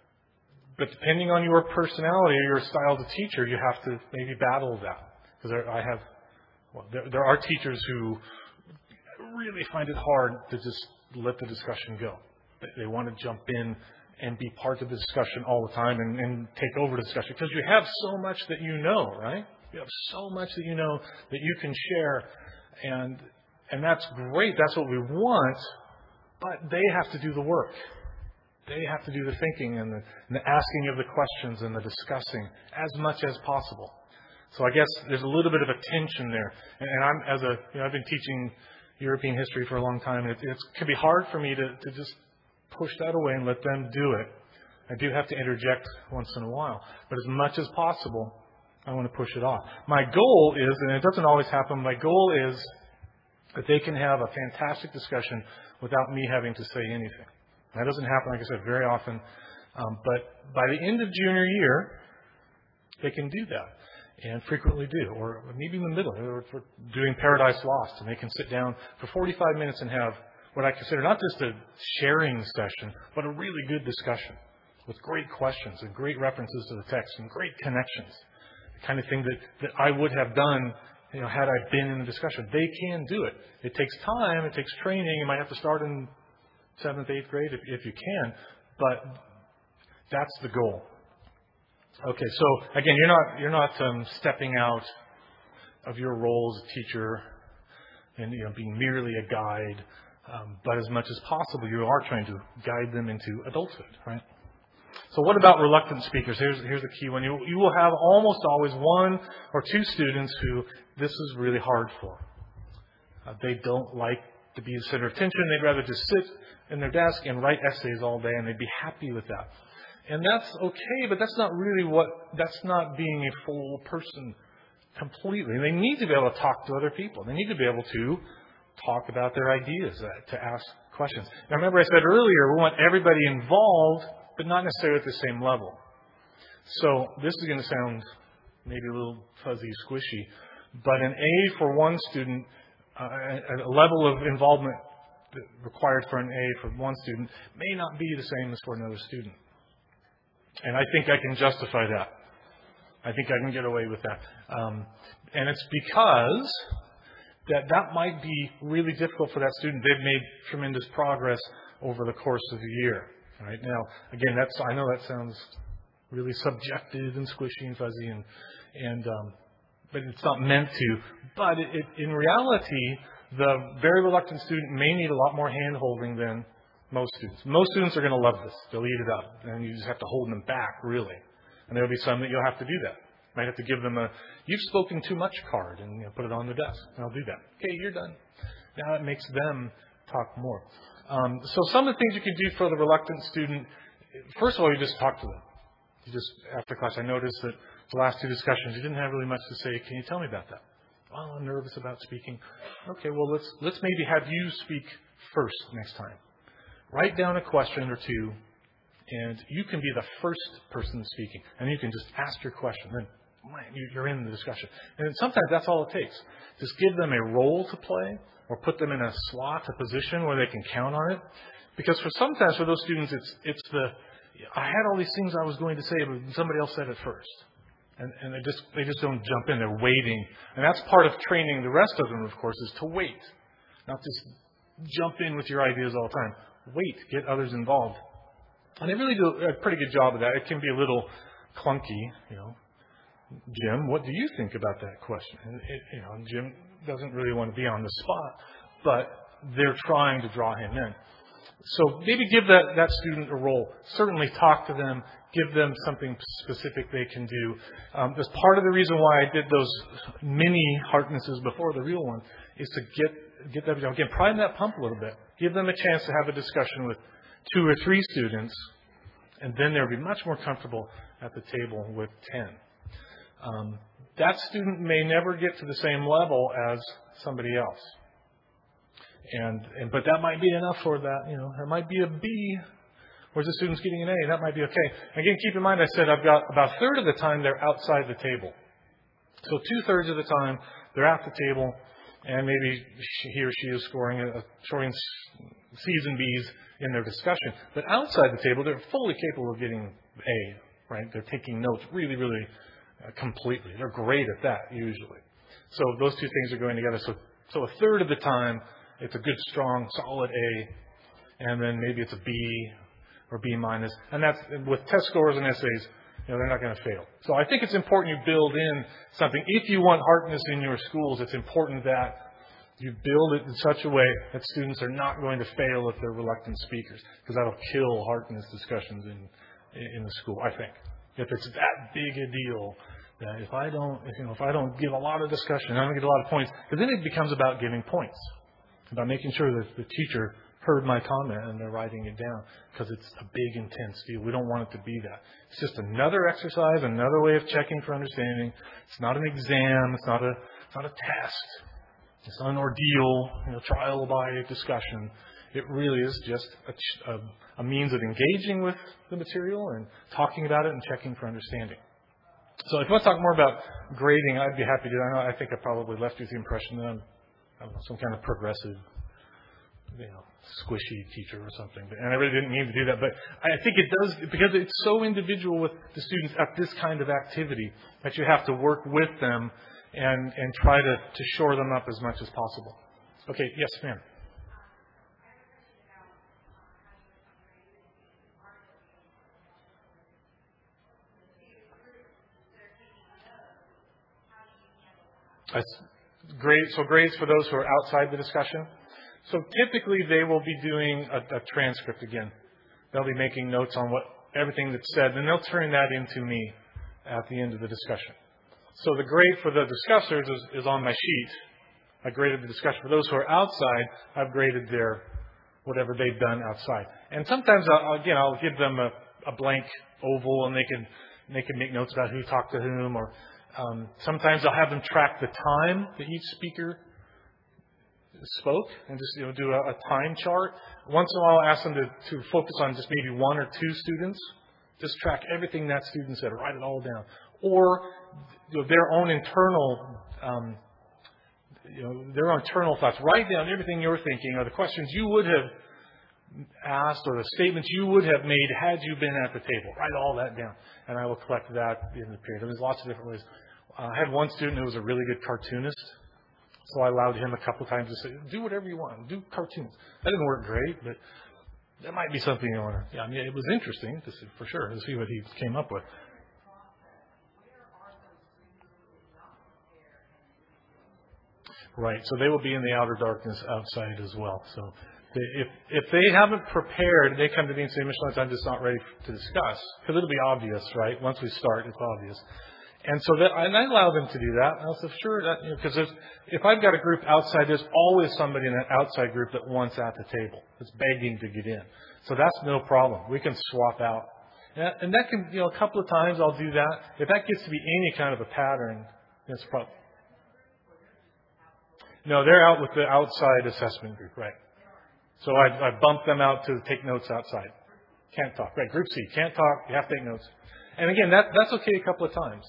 But depending on your personality or your style as a teacher, you have to maybe battle that. Because I have, well, there, there are teachers who really find it hard to just let the discussion go. They want to jump in and be part of the discussion all the time and, and take over the discussion. Because you have so much that you know, right? You have so much that you know that you can share. And and that's great. That's what we want. But they have to do the work. They have to do the thinking and the, and the asking of the questions and the discussing as much as possible. So I guess there's a little bit of a tension there. And, and I'm as a you know I've been teaching European history for a long time. And it, it can be hard for me to, to just push that away and let them do it. I do have to interject once in a while. But as much as possible, I want to push it off. My goal is, and it doesn't always happen, my goal is that they can have a fantastic discussion without me having to say anything. That doesn't happen, like I said, very often. Um, but by the end of junior year, they can do that. And frequently do. Or maybe in the middle. Or for doing Paradise Lost. And they can sit down for forty-five minutes and have what I consider not just a sharing session, but a really good discussion with great questions and great references to the text and great connections. The kind of thing that, that I would have done, you know, had I been in the discussion. They can do it. It takes time. It takes training. You might have to start in seventh, eighth grade if, if you can. But that's the goal. Okay, so again, you're not you're not um, stepping out of your role as a teacher and you know being merely a guide. Um, but as much as possible, you are trying to guide them into adulthood, right? So what about reluctant speakers? Here's, here's the key one. You, you will have almost always one or two students who this is really hard for. Uh, they don't like to be the center of attention. They'd rather just sit in their desk and write essays all day, and they'd be happy with that. And that's okay, but that's not really what, that's not being a full person completely. They need to be able to talk to other people. They need to be able to talk about their ideas, uh, to ask questions. Now, remember I said earlier, we want everybody involved, but not necessarily at the same level. So this is going to sound maybe a little fuzzy, squishy, but an A for one student, uh, a, a level of involvement required for an A for one student may not be the same as for another student. And I think I can justify that. I think I can get away with that. Um, and it's because that that might be really difficult for that student. They've made tremendous progress over the course of the year. Right now, again, that's I know that sounds really subjective and squishy and fuzzy, and and um, but it's not meant to. But it, it, in reality, the very reluctant student may need a lot more hand-holding than most students. Most students are going to love this; they'll eat it up, and you just have to hold them back, really. And there'll be some that you'll have to do that. Might have to give them a "you've spoken too much" card and you know, put it on the desk. And I'll do that. Okay, you're done. Now it makes them talk more. Um, so some of the things you can do for the reluctant student, first of all, you just talk to them. You just, after class, I noticed that the last two discussions, you didn't have really much to say. Can you tell me about that? Well, I'm nervous about speaking. Okay, well, let's let's maybe have you speak first next time. Write down a question or two And you can be the first person speaking, and you can just ask your question. Then man, you're in the discussion. And sometimes that's all it takes. Just give them a role to play or put them in a slot, a position where they can count on it. Because for sometimes for those students, it's it's the, I had all these things I was going to say, but somebody else said it first. And, and they just they just don't jump in. They're waiting. And that's part of training the rest of them, of course, is to wait. Not just jump in with your ideas all the time. Wait. Get others involved. And they really do a pretty good job of that. It can be a little clunky, you know. Jim, what do you think about that question? And it, you know, Jim doesn't really want to be on the spot, but they're trying to draw him in. So maybe give that, that student a role. Certainly talk to them. Give them something specific they can do. Um, that's part of the reason why I did those mini Harknesses before the real one, is to get get them, again, prime that pump a little bit. Give them a chance to have a discussion with two or three students, and then they'll be much more comfortable at the table with ten. Um, that student may never get to the same level as somebody else. And, and but that might be enough for that, you know, there might be a B, whereas the student's getting an A, that might be okay. Again, keep in mind I said I've got about a third of the time they're outside the table. So two-thirds of the time they're at the table, and maybe he or she is scoring, a, scoring C's and B's in their discussion. But outside the table, they're fully capable of getting A, right? They're taking notes really, really uh, completely. They're great at that, usually. So those two things are going together. So, so a third of the time, it's a good, strong, solid A, and then maybe it's a B or B minus. And that's with test scores and essays, you know, they're not going to fail. So I think it's important you build in something. If you want Harkness in your schools, it's important that you build it in such a way that students are not going to fail if they're reluctant speakers, because that'll kill Harkness discussions in in the school, I think. If it's that big a deal that if I don't, if, you know, if I don't give a lot of discussion, I don't get a lot of points, because then it becomes about giving points. About making sure that the teacher heard my comment and they're writing it down, because it's a big, intense deal. We don't want it to be that. It's just another exercise, another way of checking for understanding. It's not an exam. It's not a, it's not a test. It's not an ordeal, you know, trial by discussion. It really is just a, a, a means of engaging with the material and talking about it and checking for understanding. So if you want to talk more about grading, I'd be happy to. I know I think I probably left you with the impression that I'm I don't know, some kind of progressive, you know, squishy teacher or something. And I really didn't mean to do that. But I think it does, because it's so individual with the students at this kind of activity, that you have to work with them and, and try to, to shore them up as much as possible. Okay, yes, ma'am. That's Grades, so grades for those who are outside the discussion. So typically they will be doing a, a transcript again. They'll be making notes on what everything that's said, and they'll turn that into me at the end of the discussion. So the grade for the discussers is, is on my sheet. I graded the discussion. For those who are outside, I've graded their whatever they've done outside. And sometimes, I'll, again, I'll give them a, a blank oval, and they can they can make notes about who talked to whom, or Um, sometimes I'll have them track the time that each speaker spoke and just, you know, do a, a time chart. Once in a while, I'll ask them to, to focus on just maybe one or two students. Just track everything that student said, write it all down. Or, you know, their own internal, um, you know, their own internal thoughts. Write down everything you're thinking, or the questions you would have asked, or the statements you would have made had you been at the table. Write all that down, and I will collect that in the period. There's lots of different ways. Uh, I had one student who was a really good cartoonist, so I allowed him a couple of times to say, do whatever you want, do cartoons. That didn't work great, but that might be something you want to, yeah, I mean, it was interesting to see, for sure, to see what he came up with. Right, so they will be in the outer darkness outside as well. So if if they haven't prepared, they come to me and say, Mister I'm just not ready to discuss, because it'll be obvious, right? Once we start, it's obvious. And so that, and I allow them to do that. And I'll say, sure, that, you know, because if I've got a group outside, there's always somebody in that outside group that wants at the table, that's begging to get in. So that's no problem. We can swap out. And, and that can, you know, a couple of times I'll do that. If that gets to be any kind of a pattern, that's probably. No, they're out with the outside assessment group, right? So I, I bump them out to take notes outside. Can't talk. Right, group C, can't talk, you have to take notes. And again, that, that's okay a couple of times.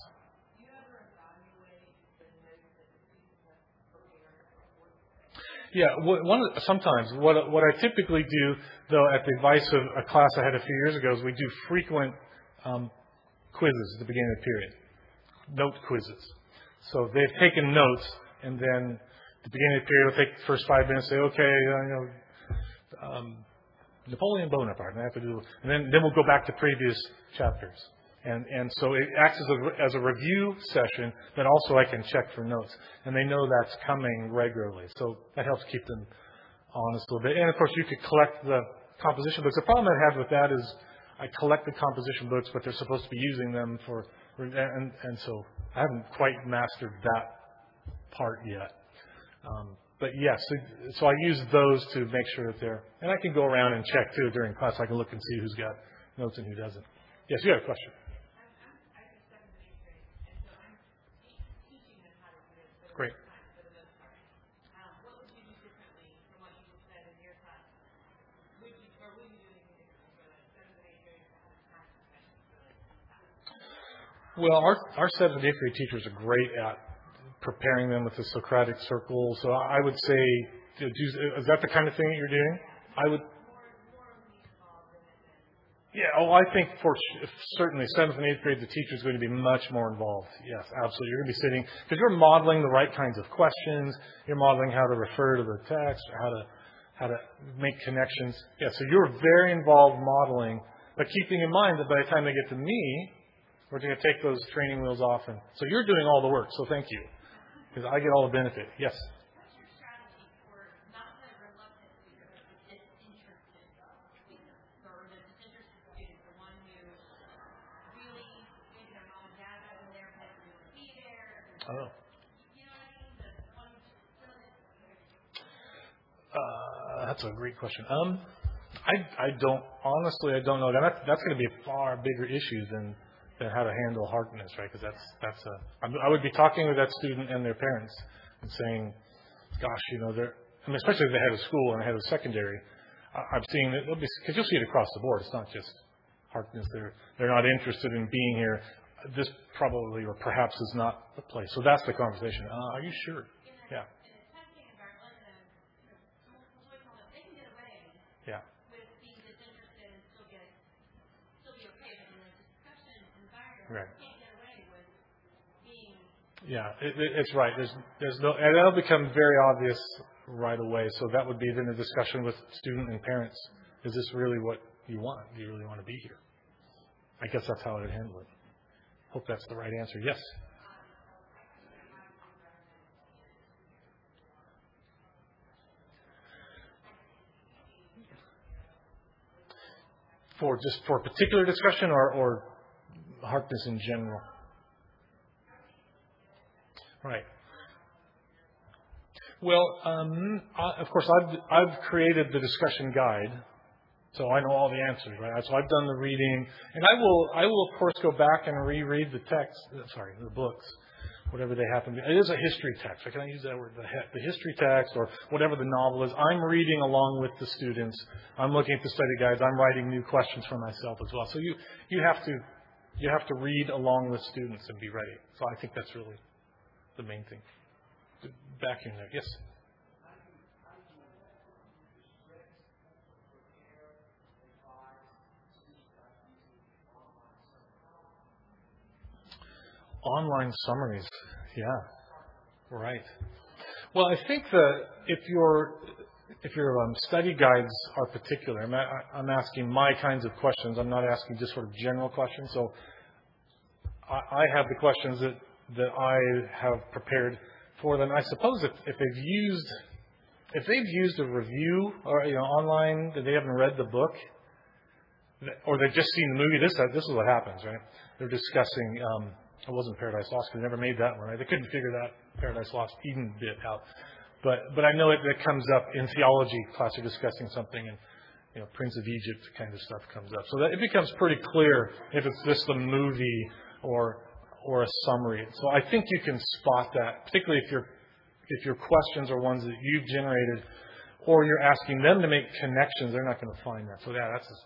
Yeah, one sometimes what what I typically do, though, at the advice of a class I had a few years ago, is we do frequent um, quizzes at the beginning of the period, note quizzes. So they've taken notes, and then at the beginning of the period, we'll take the first five minutes, say, okay, uh, you know, um, Napoleon Bonaparte, and I have to do, and then then we'll go back to previous chapters. And and so it acts as a, as a review session, but also I can check for notes. And they know that's coming regularly. So that helps keep them honest a little bit. And, of course, you could collect the composition books. The problem I have with that is I collect the composition books, but they're supposed to be using them for, and, and so I haven't quite mastered that part yet. Um, but, yes, so, so I use those to make sure that they're, and I can go around and check, too, during class. I can look and see who's got notes and who doesn't. Yes, you have a question. Great. Well, our our seventh and eighth grade teachers are great at preparing them with the Socratic circle. So I would say, is that the kind of thing that you're doing? I would. Yeah, oh, I think for certainly seventh and eighth grade, the teacher is going to be much more involved. Yes, absolutely. You're going to be sitting, because you're modeling the right kinds of questions. You're modeling how to refer to the text, or how to how to make connections. Yeah, so you're very involved modeling, but keeping in mind that by the time they get to me, we're going to take those training wheels off. And so you're doing all the work, so thank you, because I get all the benefit. Yes? Oh. Uh, that's a great question. Um, I I don't honestly I don't know. That that's going to be a far bigger issue than than how to handle hardness, right? Because that's that's a I would be talking with that student and their parents and saying, gosh, you know, they're I mean, especially if they head of school and head of secondary. I'm seeing that because you'll see it across the board. It's not just hardness. They're they're not interested in being here. This probably or perhaps is not the place. So that's the conversation. Uh, are you sure? Yeah. Yeah. Right. Yeah, it, it, it's right. There's there's no, and that'll become very obvious right away. So that would be then a discussion with student and parents. Is this really what you want? Do you really want to be here? I guess that's how I would handle it. Hope that's the right answer. Yes? For just for a particular discussion or, or hardness in general? Right. Well, um, I, of course, I've I've created the discussion guide. So I know all the answers, right? So I've done the reading, and I will, I will of course go back and reread the text. Sorry, the books, whatever they happen to be. It is a history text. Can I use that word? The, the history text, or whatever the novel is. I'm reading along with the students. I'm looking at the study guides. I'm writing new questions for myself as well. So you, you have to, you have to read along with students and be ready. So I think that's really the main thing. Back in there, yes. Online summaries, yeah, right. Well, I think that if your if your um, study guides are particular, I'm, I'm asking my kinds of questions. I'm not asking just sort of general questions. So I, I have the questions that that I have prepared for them. I suppose if, if they've used if they've used a review or you know online that they haven't read the book, or they've just seen the movie, this this is what happens, right? They're discussing. Um, It wasn't Paradise Lost because they never made that one. Right? They couldn't figure that Paradise Lost Eden bit out. But but I know it, it comes up in theology class. You're discussing something, and you know Prince of Egypt kind of stuff comes up. So that it becomes pretty clear if it's just a movie or or a summary. So I think you can spot that, particularly if your if your questions are ones that you've generated, or you're asking them to make connections. They're not going to find that. So yeah, that's. Just,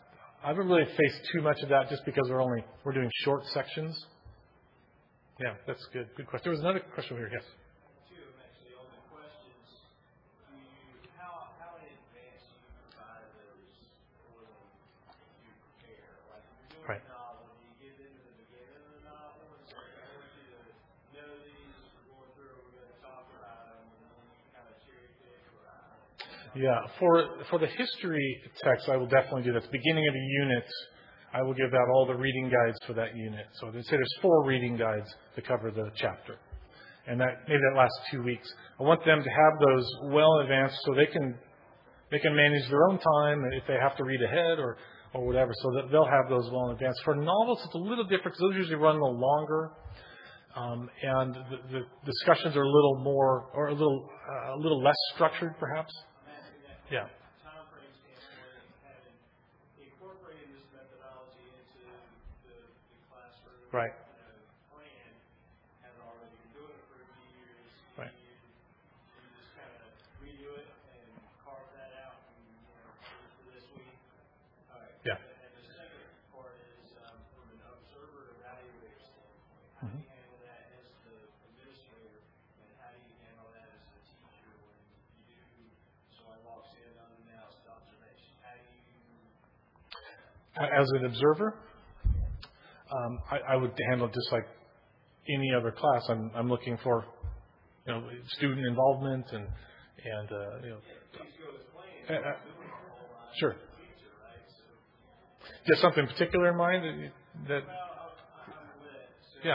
I haven't really faced too much of that just because we're only we're doing short sections. Yeah, that's good. Good question. There was another question over here. Yes. Two of them actually on the questions. Do you how how in advance do you provide those for them to prepare? Like if you're doing Right. a novel, do you give them to the beginning of the novel and say, I want you to know these, we're going through, we're going to talk about them, and then you kind of cherry pick or how? Yeah, for for the history text, I will definitely do that. At the beginning of the unit, I will give out all the reading guides for that unit. So they say there's four reading guides to cover the chapter, and that maybe that lasts two weeks. I want them to have those well in advance so they can they can manage their own time if they have to read ahead or or whatever. So that they'll have those well in advance. For novels, it's a little different because those usually run a little longer, um, and the, the discussions are a little more or a little uh, a little less structured, perhaps. Yeah. Time frame standpoint, having incorporating this methodology into the, the classroom Right. you know, plan, having already been doing it for a few years, Right. you, you just kind of redo it and carve that out and, you know, for this week. All right. Yeah. And the second part is um, from an observer evaluator standpoint. How do you handle that as the administrator, and how do you handle that as a teacher when you do someone walks in unannounced observation? How do you As an observer, um, I, I would handle it just like any other class. I'm, I'm looking for, you know, student involvement and and uh, you know. Uh, uh, sure. Do you have something particular in mind that? You, that yeah.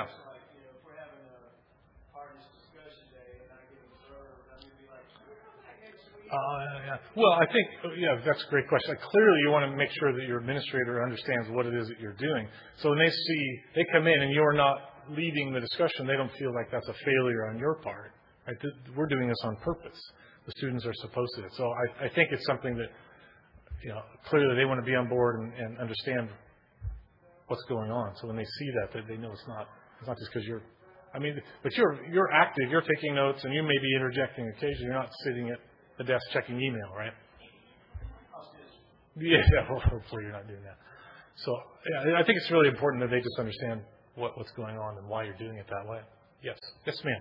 Uh, yeah. Well, I think, yeah, that's a great question. Like, clearly, you want to make sure that your administrator understands what it is that you're doing. So when they see, they come in and you're not leading the discussion, they don't feel like that's a failure on your part. Right? We're doing this on purpose. The students are supposed to. So I, I think it's something that, you know, clearly they want to be on board and, and understand what's going on. So when they see that, they, they know it's not, it's not just because you're, I mean, but you're, you're active, you're taking notes, and you may be interjecting occasionally. You're not sitting at the desk checking email, right? Yeah, well, hopefully you're not doing that. So yeah, I think it's really important that they just understand what, what's going on and why you're doing it that way. Yes. Yes, ma'am.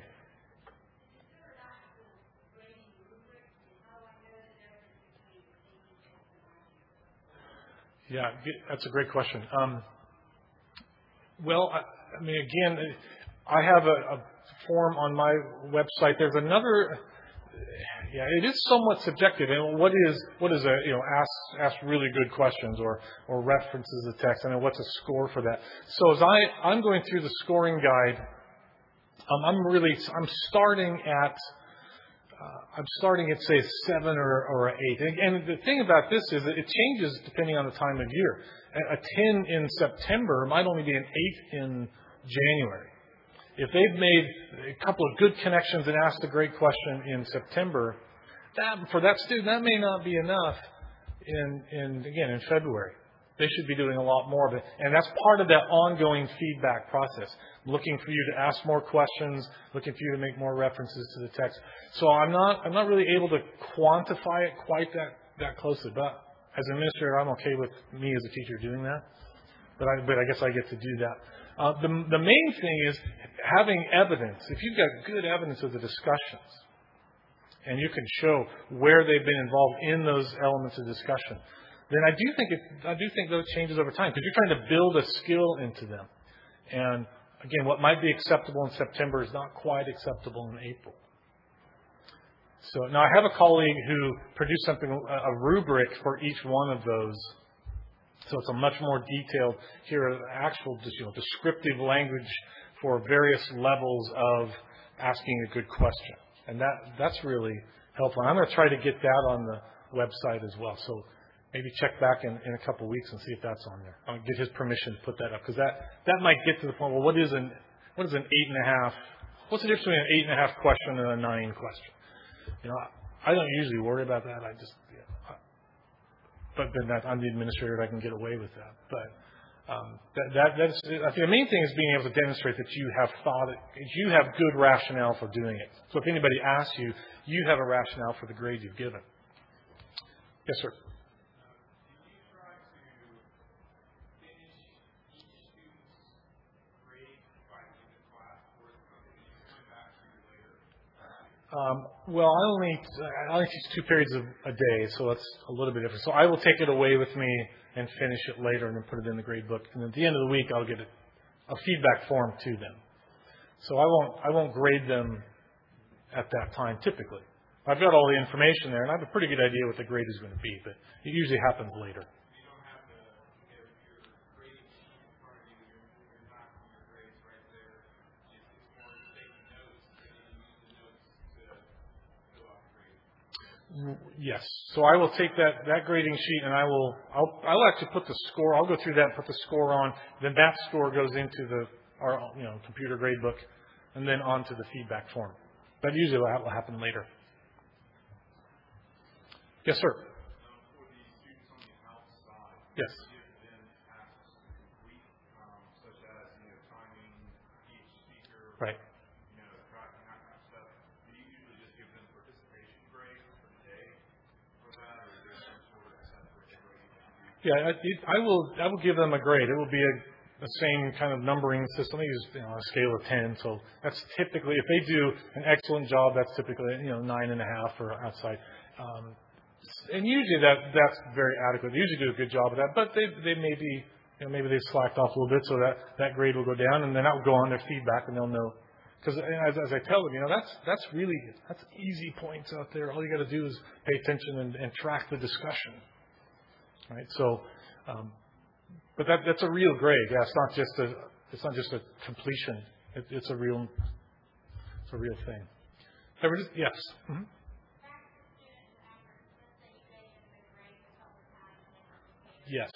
Yeah, that's a great question. Um, well, I, I mean, again, I have a, a form on my website. There's another. Yeah, it is somewhat subjective. And what is what is a you know ask ask really good questions or or references the text, and then what's a score for that? So as I I'm going through the scoring guide, um, I'm really I'm starting at uh, I'm starting at say seven or or an eight. And, and the thing about this is that it changes depending on the time of year. A, a ten in September might only be an eight in January. If they've made a couple of good connections and asked a great question in September, that for that student, that may not be enough in, in again, in February. They should be doing a lot more of it. And that's part of that ongoing feedback process. Looking for you to ask more questions, looking for you to make more references to the text. So I'm not, I'm not really able to quantify it quite that, that closely. But as an administrator, I'm okay with me as a teacher doing that. But I, but I guess I get to do that. Uh, the, the main thing is having evidence. If you've got good evidence of the discussions, and you can show where they've been involved in those elements of discussion, then I do think it, I do think those changes over time because you're trying to build a skill into them. And again, what might be acceptable in September is not quite acceptable in April. So now I have a colleague who produced something, a rubric for each one of those. So it's a much more detailed, here are actual you know, descriptive language for various levels of asking a good question. And that that's really helpful. And I'm going to try to get that on the website as well. So maybe check back in, in a couple of weeks and see if that's on there. I'll get his permission to put that up. Because that, that might get to the point, well, what is an what is an eight and a half, what's the difference between an eight and a half question and a nine question? You know, I don't usually worry about that. I just, you know, I, but then that, I'm the administrator, I can get away with that. But um, that, that that's, I think the main thing is being able to demonstrate that you have thought, it, you have good rationale for doing it. So if anybody asks you, you have a rationale for the grade you've given. Yes, sir. Um, well, I only I only teach two periods of a day, so it's a little bit different. So I will take it away with me and finish it later, and then put it in the grade book. And at the end of the week, I'll get a, a feedback form to them. So I won't I won't grade them at that time typically. I've got all the information there, and I have a pretty good idea what the grade is going to be, but it usually happens later. Yes. So I will take that, that grading sheet and I will I'll I'll actually put the score. I'll go through that and put the score on. Then that score goes into the our you know computer grade book, and then onto the feedback form. But usually that will happen later. Yes, sir. Yes. Right. Yeah, I, I will. I will give them a grade. It will be a, the same kind of numbering system. I use you know, a scale of ten. So that's typically, if they do an excellent job, that's typically you know nine and a half or outside. Um, and usually that that's very adequate. They usually do a good job of that. But they they may be you know maybe they've slacked off a little bit, so that that grade will go down, and then that will go on their feedback, and they'll know. Because as, as I tell them, you know that's that's really that's easy points out there. All you got to do is pay attention and, and track the discussion. Right. So, um, but that that's a real grade. Yeah, it's not just a it's not just a completion. It, it's a real it's a real thing. Ever just, yes. Mm-hmm. Yes.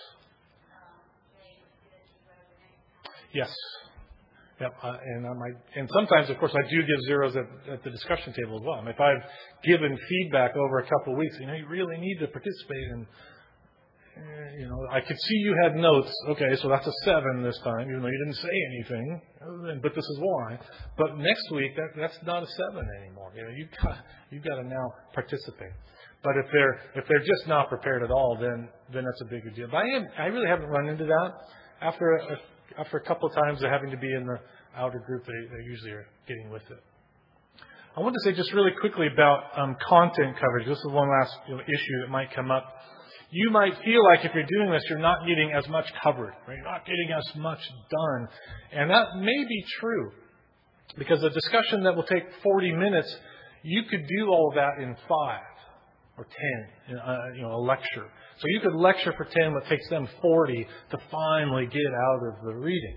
Yes. Yep. Uh, and I might, and sometimes, of course, I do give zeros at, at the discussion table as well. And if I've given feedback over a couple of weeks, you know, you really need to participate in. You know, I could see you had notes. Okay, so that's a seven this time, even though you didn't say anything. But this is why. But next week, that, that's not a seven anymore. You know, you've got you've got to now participate. But if they're if they're just not prepared at all, then then that's a big deal. But I am I really haven't run into that. After a, after a couple of times of having to be in the outer group, they, they usually are getting with it. I want to say just really quickly about um, content coverage. This is one last you know, issue that might come up. You might feel like if you're doing this, you're not getting as much covered, right? You're not getting as much done. And that may be true, because a discussion that will take forty minutes, you could do all of that in five or ten, uh, you know, a lecture. So you could lecture for ten, but it takes them forty to finally get out of the reading.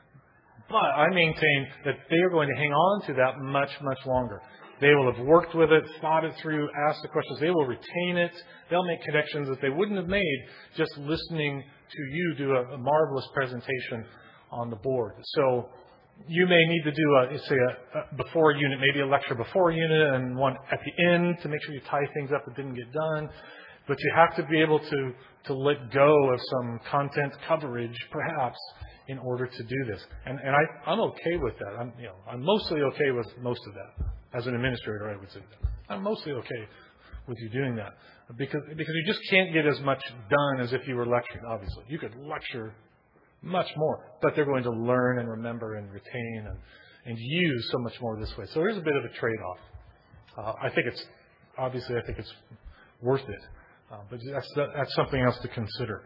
But I maintain that they are going to hang on to that much, much longer. They will have worked with it, thought it through, asked the questions. They will retain it. They'll make connections that they wouldn't have made just listening to you do a, a marvelous presentation on the board. So you may need to do, a, say, a, a before unit, maybe a lecture before unit and one at the end to make sure you tie things up that didn't get done. But you have to be able to, to let go of some content coverage, perhaps, in order to do this. And, and I, I'm okay with that. I'm, you know, I'm mostly okay with most of that. As an administrator, I would say that. I'm mostly okay with you doing that. Because, because you just can't get as much done as if you were lecturing, obviously. You could lecture much more, but they're going to learn and remember and retain and, and use so much more this way. So there's a bit of a trade-off. Uh, I think it's, obviously, I think it's worth it. Uh, but that's, that, that's something else to consider.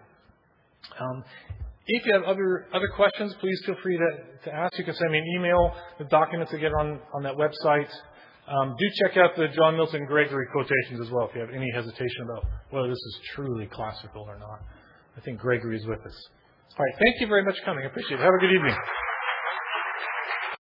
Um, If you have other other questions, please feel free to, to ask. You can send me an email. The documents again on, on that website. Um, do check out the John Milton Gregory quotations as well if you have any hesitation about whether this is truly classical or not. I think Gregory is with us. All right. Thank you very much for coming. I appreciate it. Have a good evening.